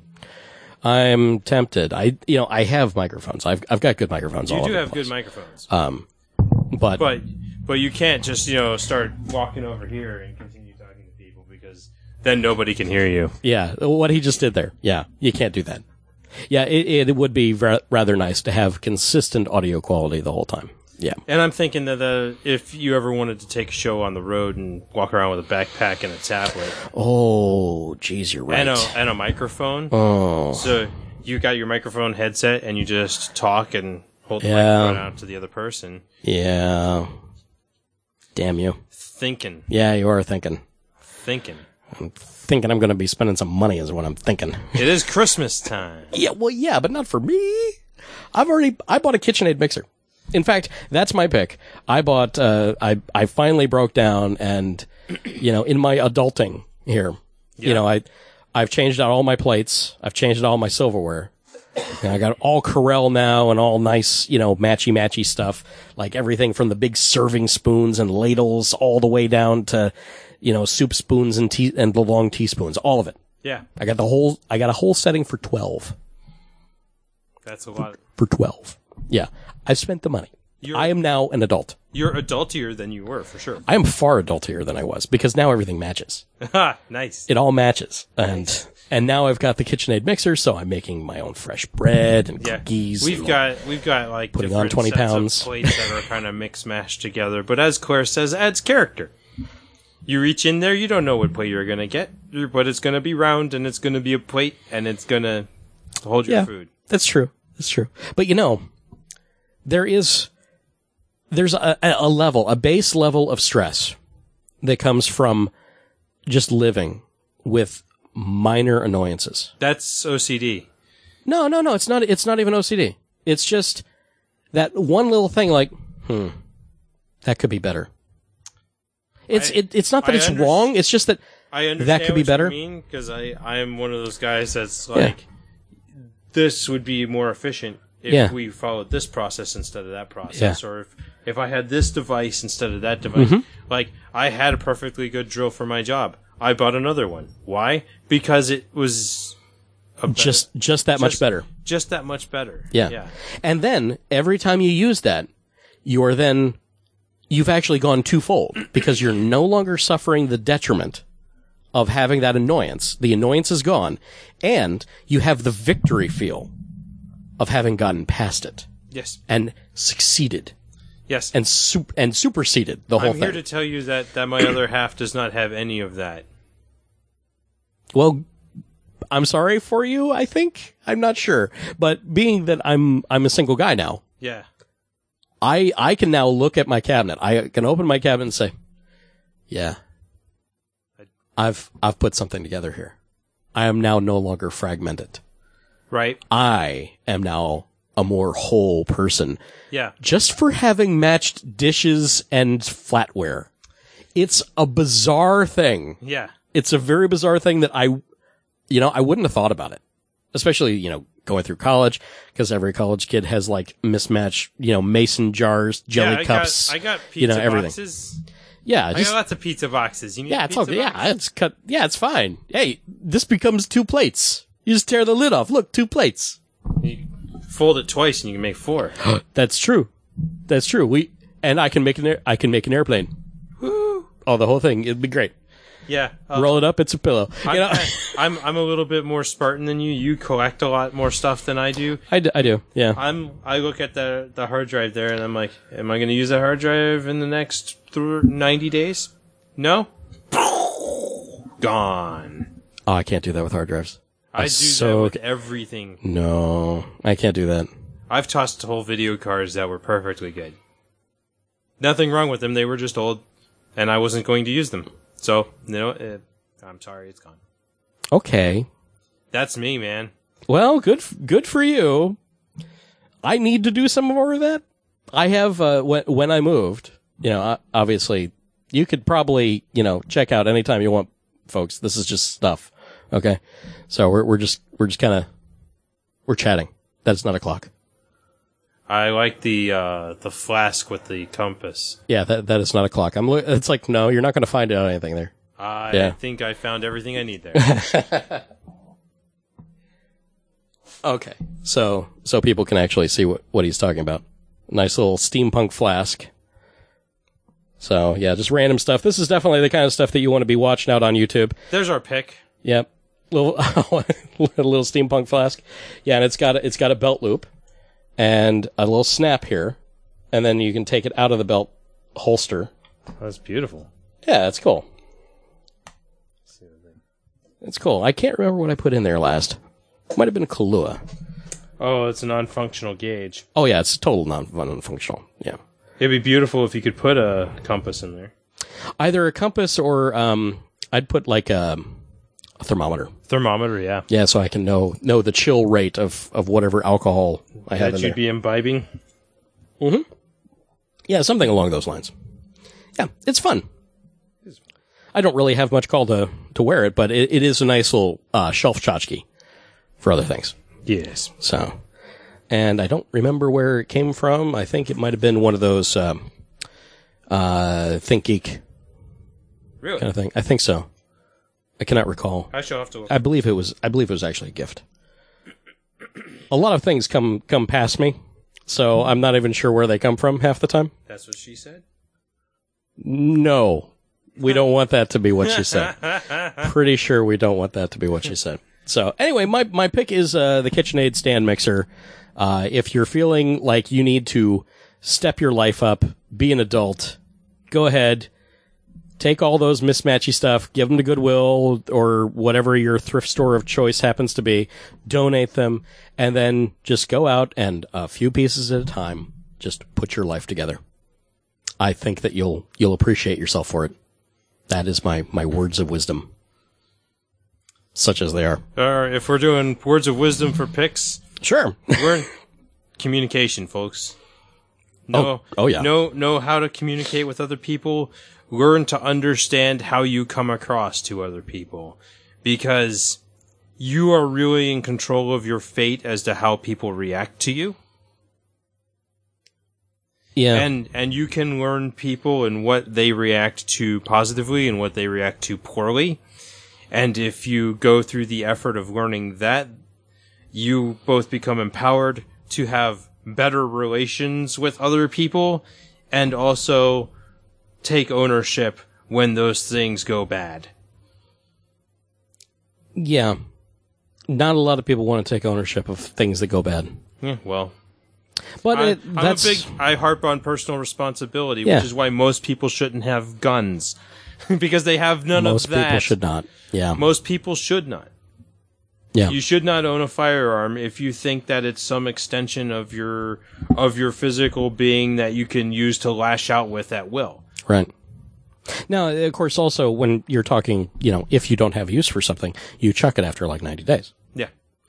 I'm tempted. I, you know, I have microphones. I've, I've got good microphones. You all do over have the place. good microphones. Um, but, but, but you can't just, you know, start walking over here and continue talking to people because then nobody can hear you. Yeah, what he just did there. Yeah, you can't do that. Yeah, it, it would be ra- rather nice to have consistent audio quality the whole time. Yeah. And I'm thinking that uh, if you ever wanted to take a show on the road and walk around with a backpack and a tablet. Oh, geez, you're right. And a, and a microphone. Oh. So you got your microphone headset and you just talk and hold the yeah. microphone out to the other person. Yeah. Damn you. Thinking. Yeah, you are thinking. Thinking. I'm thinking I'm going to be spending some money is what I'm thinking. It is Christmas time. Yeah, well, yeah, but not for me. I've already, I bought a KitchenAid mixer. In fact, that's my pick. I bought, uh, I, I finally broke down and, you know, in my adulting here, yeah. you know, I, I've changed out all my plates. I've changed out all my silverware. And I got all Corel now and all nice, you know, matchy matchy stuff. Like everything from the big serving spoons and ladles all the way down to, you know, soup spoons and tea, and the long teaspoons. All of it. Yeah. I got the whole, I got a whole setting for twelve. That's a lot. For twelve. Yeah. I've spent the money. You're, I am now an adult. You're adultier than you were, for sure. I am far adultier than I was, because now everything matches. Nice. It all matches. And nice. And now I've got the KitchenAid mixer, so I'm making my own fresh bread and yeah. cookies. We've and got we've got like putting on twenty sets pounds of plates that are kind of mix mashed together. But as Claire says, adds character. You reach in there, you don't know what plate you're gonna get, but it's gonna be round and it's gonna be a plate and it's gonna hold your yeah, food. That's true. That's true. But you know, there is there's a, a level, a base level of stress that comes from just living with minor annoyances. That's O C D. No, no, no. It's not. It's not even O C D. It's just that one little thing. Like, hmm, that could be better. It's I, it, it's not that I it's under- wrong. It's just that I understand that could be what better. You mean because I I am one of those guys that's like, yeah. this would be more efficient if yeah. we followed this process instead of that process, yeah. or if if I had this device instead of that device. Mm-hmm. Like I had a perfectly good drill for my job. I bought another one. Why? Because it was a better, just just that just, much better. Just that much better. Yeah. yeah. And then every time you use that, you are then you've actually gone twofold because you're no longer suffering the detriment of having that annoyance. The annoyance is gone, and you have the victory feel of having gotten past it. Yes. And succeeded. Yes. And sup- and superseded the whole I'm thing. here to tell you that, that my other half does not have any of that. Well, I'm sorry for you, I think. I'm not sure. But being that I'm I'm a single guy now, Yeah. I I can now look at my cabinet. I can open my cabinet and say, yeah, I've I've put something together here. I am now no longer fragmented. Right. I am now a more whole person. Yeah. Just for having matched dishes and flatware. It's a bizarre thing. Yeah. It's a very bizarre thing that I, you know, I wouldn't have thought about it. Especially, you know, going through college, because every college kid has like mismatched, you know, mason jars, jelly yeah, I cups, Got, I got pizza you know, everything. boxes. Yeah, I just, got lots of pizza boxes. You need yeah, a it's pizza okay. box? Yeah, it's cut. Yeah, it's fine. Hey, this becomes two plates. You just tear the lid off. Look, two plates. You fold it twice and you can make four. That's true. That's true. We and I can make an air, I can make an airplane. Woo! Oh, the whole thing. It'd be great. Yeah. Uh, Roll it up. It's a pillow. I'm, You know? I'm I'm a little bit more Spartan than you. You collect a lot more stuff than I do. I do. I do. Yeah. I'm. I look at the the hard drive there and I'm like, am I going to use that hard drive in the next th- ninety days? No. Gone. Oh, I can't do that with hard drives. I do so that with everything. No, I can't do that. I've tossed whole video cards that were perfectly good. Nothing wrong with them. They were just old, and I wasn't going to use them. So, you know, uh, I'm sorry, it's gone. Okay. That's me, man. Well, good, f- good for you. I need to do some more of that. I have uh, when when I moved. You know, obviously, you could probably you know check out anytime you want, folks. This is just stuff. Okay, so we're we're just we're just kind of we're chatting. That's not a clock. I like the uh, the flask with the compass. Yeah, that that is not a clock. I'm. Lo- it's like no, you're not going to find out anything there. I yeah. think I found everything I need there. Okay, so so people can actually see what what he's talking about. Nice little steampunk flask. So yeah, just random stuff. This is definitely the kind of stuff that you want to be watching out on YouTube. There's our pick. Yep. Little little steampunk flask. Yeah, and it's got a, it's got a belt loop and a little snap here, and then you can take it out of the belt holster. That's beautiful. Yeah, that's cool. It's cool. I can't remember what I put in there last. It might have been a Kahlua. Oh, it's a non-functional gauge. Oh yeah, it's total non non-functional. Yeah. It'd be beautiful if you could put a compass in there. Either a compass or um, I'd put like a, a thermometer. Thermometer, yeah. Yeah, so I can know know the chill rate of, of whatever alcohol I have that in you'd there. be imbibing. Mm-hmm. Yeah, something along those lines. Yeah, it's fun. I don't really have much call to, to wear it, but it, it is a nice little uh, shelf tchotchke for other things. Yes. So, and I don't remember where it came from. I think it might have been one of those um, uh, Think Geek Really? kind of thing. I think so. I cannot recall. I shall have to look. I believe it was. I believe it was actually a gift. A lot of things come come past me, so I'm not even sure where they come from half the time. That's what she said? No. We don't want that to be what she said. Pretty sure we don't want that to be what she said. So anyway, my, my pick is uh, the KitchenAid stand mixer. Uh, if you're feeling like you need to step your life up, be an adult, go ahead, take all those mismatchy stuff, give them to Goodwill or whatever your thrift store of choice happens to be, donate them, and then just go out and a few pieces at a time, just put your life together. I think that you'll you'll appreciate yourself for it. That is my, my words of wisdom. such as they are. Or if we're doing words of wisdom for picks, sure. We're in communication, folks. Know, oh, oh yeah. Know know how to communicate with other people. Learn to understand how you come across to other people, because you are really in control of your fate as to how people react to you. Yeah. And and you can learn people and what they react to positively and what they react to poorly. And if you go through the effort of learning that, you both become empowered to have better relations with other people and also take ownership when those things go bad. Yeah. Not a lot of people want to take ownership of things that go bad. Yeah, well. But I, it, I'm that's... a big, I harp on personal responsibility, Yeah. which is why most people shouldn't have guns. Because they have none Most of that. Most people should not. Yeah. Most people should not. Yeah. You should not own a firearm if you think that it's some extension of your of your physical being that you can use to lash out with at will. Right. Now, of course, also when you're talking, you know, if you don't have use for something, you chuck it after like ninety days. Yeah.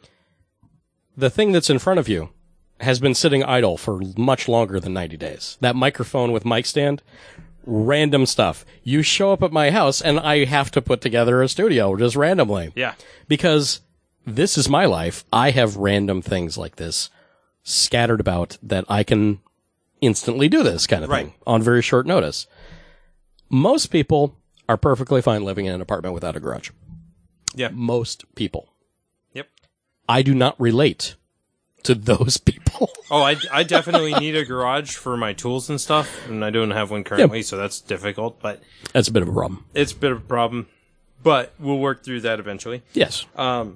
The thing that's in front of you has been sitting idle for much longer than ninety days. That microphone with mic stand, random stuff. You show up at my house and I have to put together a studio just randomly. Yeah. Because this is my life. I have random things like this scattered about that I can instantly do this kind of Right. thing on very short notice. Most people are perfectly fine living in an apartment without a garage. Yeah. Most people. Yep. I do not relate to those people. Oh, I, I definitely need a garage for my tools and stuff, and I don't have one currently, so that's difficult, but... That's a bit of a problem. It's a bit of a problem, but we'll work through that eventually. Yes. Um,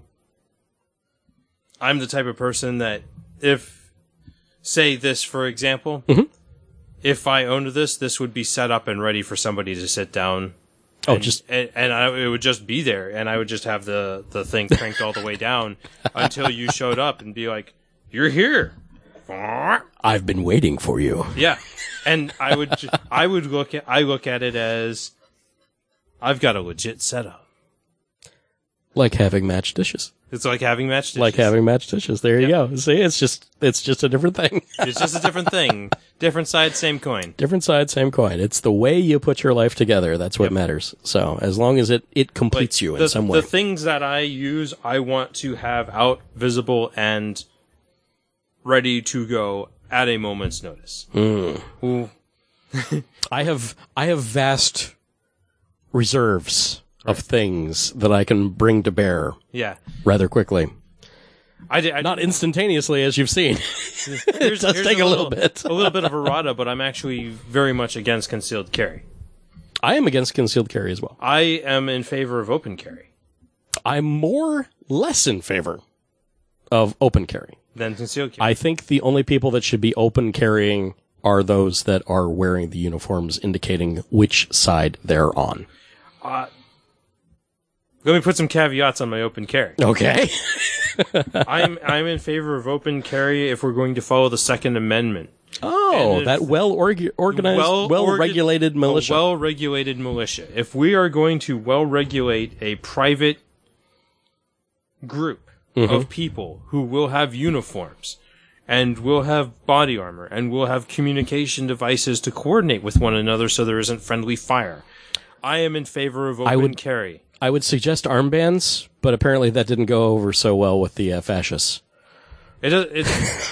I'm the type of person that if, say this for example, mm-hmm. if I owned this, this would be set up and ready for somebody to sit down. Oh, and, just and, and I, it would just be there, and I would just have the, the thing cranked all the way down until you showed up and be like, "You're here." I've been waiting for you. Yeah, and I would ju- I would look at I look at it as I've got a legit setup. Like having matched dishes. It's like having matched dishes. Like having matched dishes. There you go. See, it's just it's just a different thing. It's just a different thing. Different side, same coin. Different side, same coin. It's the way you put your life together. That's what Yep. matters. So as long as it, it completes Like, you in the, some way. The things that I use, I want to have out, visible, and ready to go at a moment's notice. Mm. Ooh. I have I have vast reserves of things that I can bring to bear. Yeah. Rather quickly. I did, I Not instantaneously, as you've seen. Here's, it does here's take a little, bit. a little bit of errata, but I'm actually very much against concealed carry. I am against concealed carry as well. I am in favor of open carry. I'm more less in favor of open carry. Than concealed carry. I think the only people that should be open carrying are those that are wearing the uniforms indicating which side they're on. Uh, let me put some caveats on my open carry. Okay. I'm I'm in favor of open carry if we're going to follow the Second Amendment. Oh, that well org- organized, well, well orga- regulated militia. A well regulated militia. If we are going to well regulate a private group Mhm. of people who will have uniforms and will have body armor and will have communication devices to coordinate with one another so there isn't friendly fire, I am in favor of open I would, carry. I would suggest armbands, but apparently that didn't go over so well with the uh, fascists. It does. It,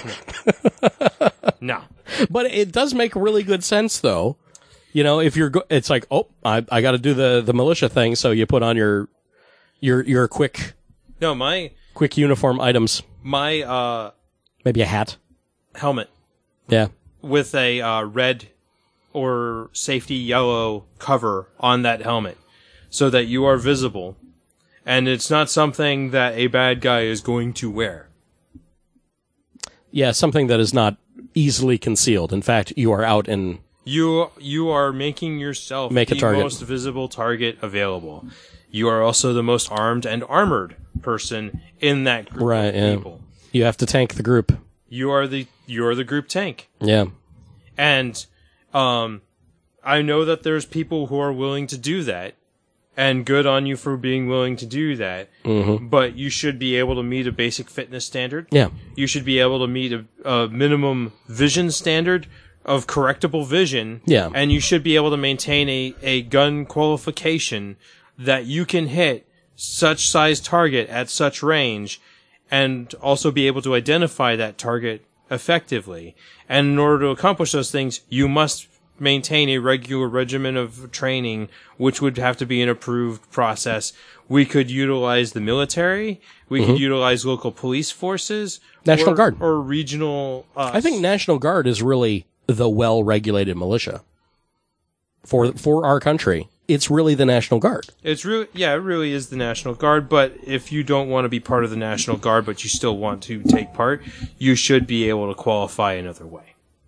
no. But it does make really good sense, though. You know, if you're, go- it's like, oh, I, I got to do the, the militia thing, so you put on your, your, your quick, No, my quick uniform items. my uh Maybe a hat. helmet Yeah. with a uh, red or safety yellow cover on that helmet so that you are visible and it's not something that a bad guy is going to wear. Yeah, something that is not easily concealed. In fact, you are out in... You you are making yourself Make a the target. most visible target available. You are also the most armed and armored person in that group Right, of yeah. people. You have to tank the group. You are the you are the group tank. Yeah. And um I know that there's people who are willing to do that. And good on you for being willing to do that. Mm-hmm. But you should be able to meet a basic fitness standard. Yeah. You should be able to meet a, a minimum vision standard of correctable vision. Yeah. And you should be able to maintain a, a gun qualification that you can hit such size target at such range and also be able to identify that target effectively. And in order to accomplish those things, you must maintain a regular regimen of training, which would have to be an approved process. We could utilize the military. We Mm-hmm. could utilize local police forces. National or, Guard. Or regional... Uh, I think National Guard is really the well-regulated militia for for our country. It's really the National Guard. It's really, yeah, it really is the National Guard, but if you don't want to be part of the National Guard, but you still want to take part, you should be able to qualify another way.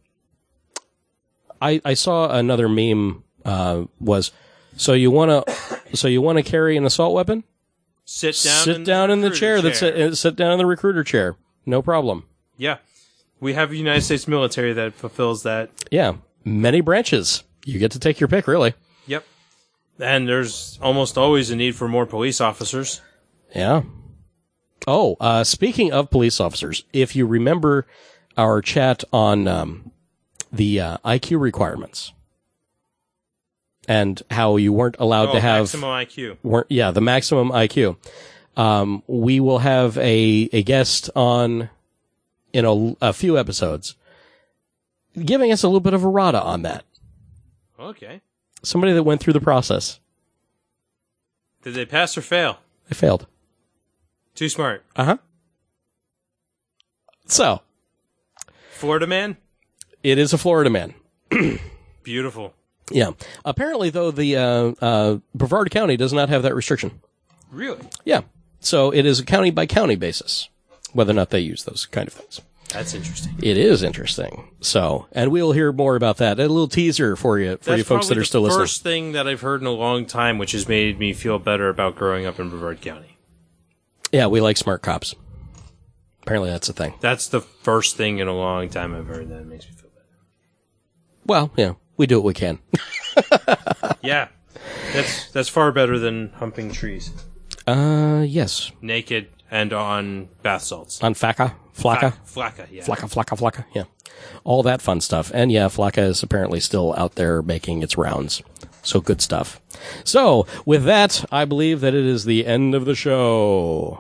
I, I saw another meme, uh, was, so you want to, so you want to carry an assault weapon? Sit down Sit in down the in the recruiter chair, that's chair. sit, sit down in the recruiter chair. No problem. Yeah. We have a United States military that fulfills that. Yeah. Many branches. You get to take your pick, really. Yep. And there's almost always a need for more police officers. Yeah. Oh, uh, speaking of police officers, if you remember our chat on um, the uh, I Q requirements and how you weren't allowed oh, to have maximum I Q. Weren't, yeah, the maximum I Q. Um, we will have a a guest on in a, a few episodes, giving us a little bit of errata on that. Okay. Somebody that went through the process. Did they pass or fail? They failed. Too smart. Uh huh. So, Florida man? it is a Florida man. Beautiful. Yeah. Apparently, though, the uh, uh, Brevard County does not have that restriction. Really? Yeah. So it is a county by county basis, whether or not they use those kind of things. That's interesting. It is interesting. So, and we'll hear more about that. A little teaser for you, for That's you folks that probably are still the listening. first thing that I've heard in a long time, which has made me feel better about growing up in Brevard County. Yeah, we like smart cops. Apparently that's the thing. That's the first thing in a long time I've heard that makes me feel better. Well, yeah, we do what we can. Yeah. That's that's far better than humping trees. Uh, yes. Naked and on bath salts. On Flacca? Flacca? Flacca, yeah. Flacca, Flacca, Flacca, yeah. All that fun stuff. And yeah, Flacca is apparently still out there making its rounds. So good stuff. So, with that, I believe that it is the end of the show.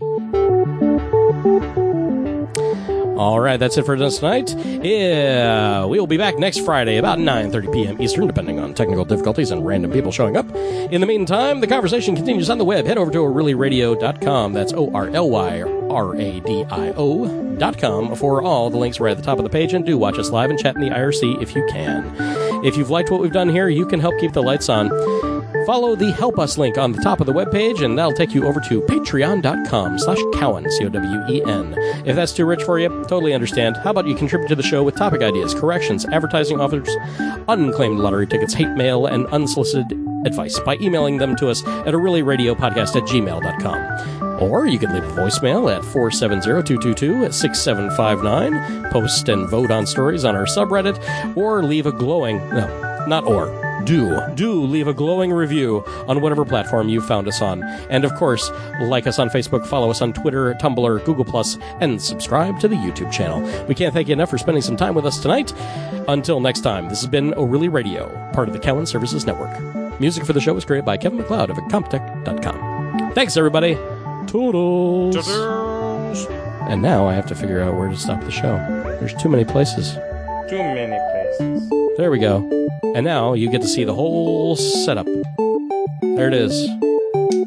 All right, that's it for us tonight. Yeah, we will be back next Friday about nine thirty p.m. Eastern, depending on technical difficulties and random people showing up. In the meantime, the conversation continues on the web. Head over to o'reilly radio dot com. That's O R L Y R A D I O dot com for all the links right at the top of the page. And do watch us live and chat in the I R C if you can. If you've liked what we've done here, you can help keep the lights on. Follow the Help Us link on the top of the webpage, and that'll take you over to patreon.com slash Cowen, C O W E N. If that's too rich for you, totally understand. How about you contribute to the show with topic ideas, corrections, advertising offers, unclaimed lottery tickets, hate mail, and unsolicited advice by emailing them to us at o'reillyradiopodcast at gmail dot com. Or you can leave a voicemail at four seven zero, two two two, six seven five nine, post and vote on stories on our subreddit, or leave a glowing, no, not or, do, do leave a glowing review on whatever platform you found us on. And of course, like us on Facebook, follow us on Twitter, Tumblr, Google Plus, and subscribe to the YouTube channel. We can't thank you enough for spending some time with us tonight. Until next time, this has been O'Reilly Radio, part of the Cowen Services Network. Music for the show was created by Kevin MacLeod of Comptech dot com. Thanks, everybody. Toodles. Toodles. And now I have to figure out where to stop the show. There's too many places. Too many places. There we go. And now you get to see the whole setup. There it is.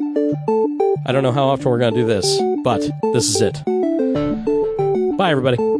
I don't know how often we're going to do this, but this is it. Bye, everybody.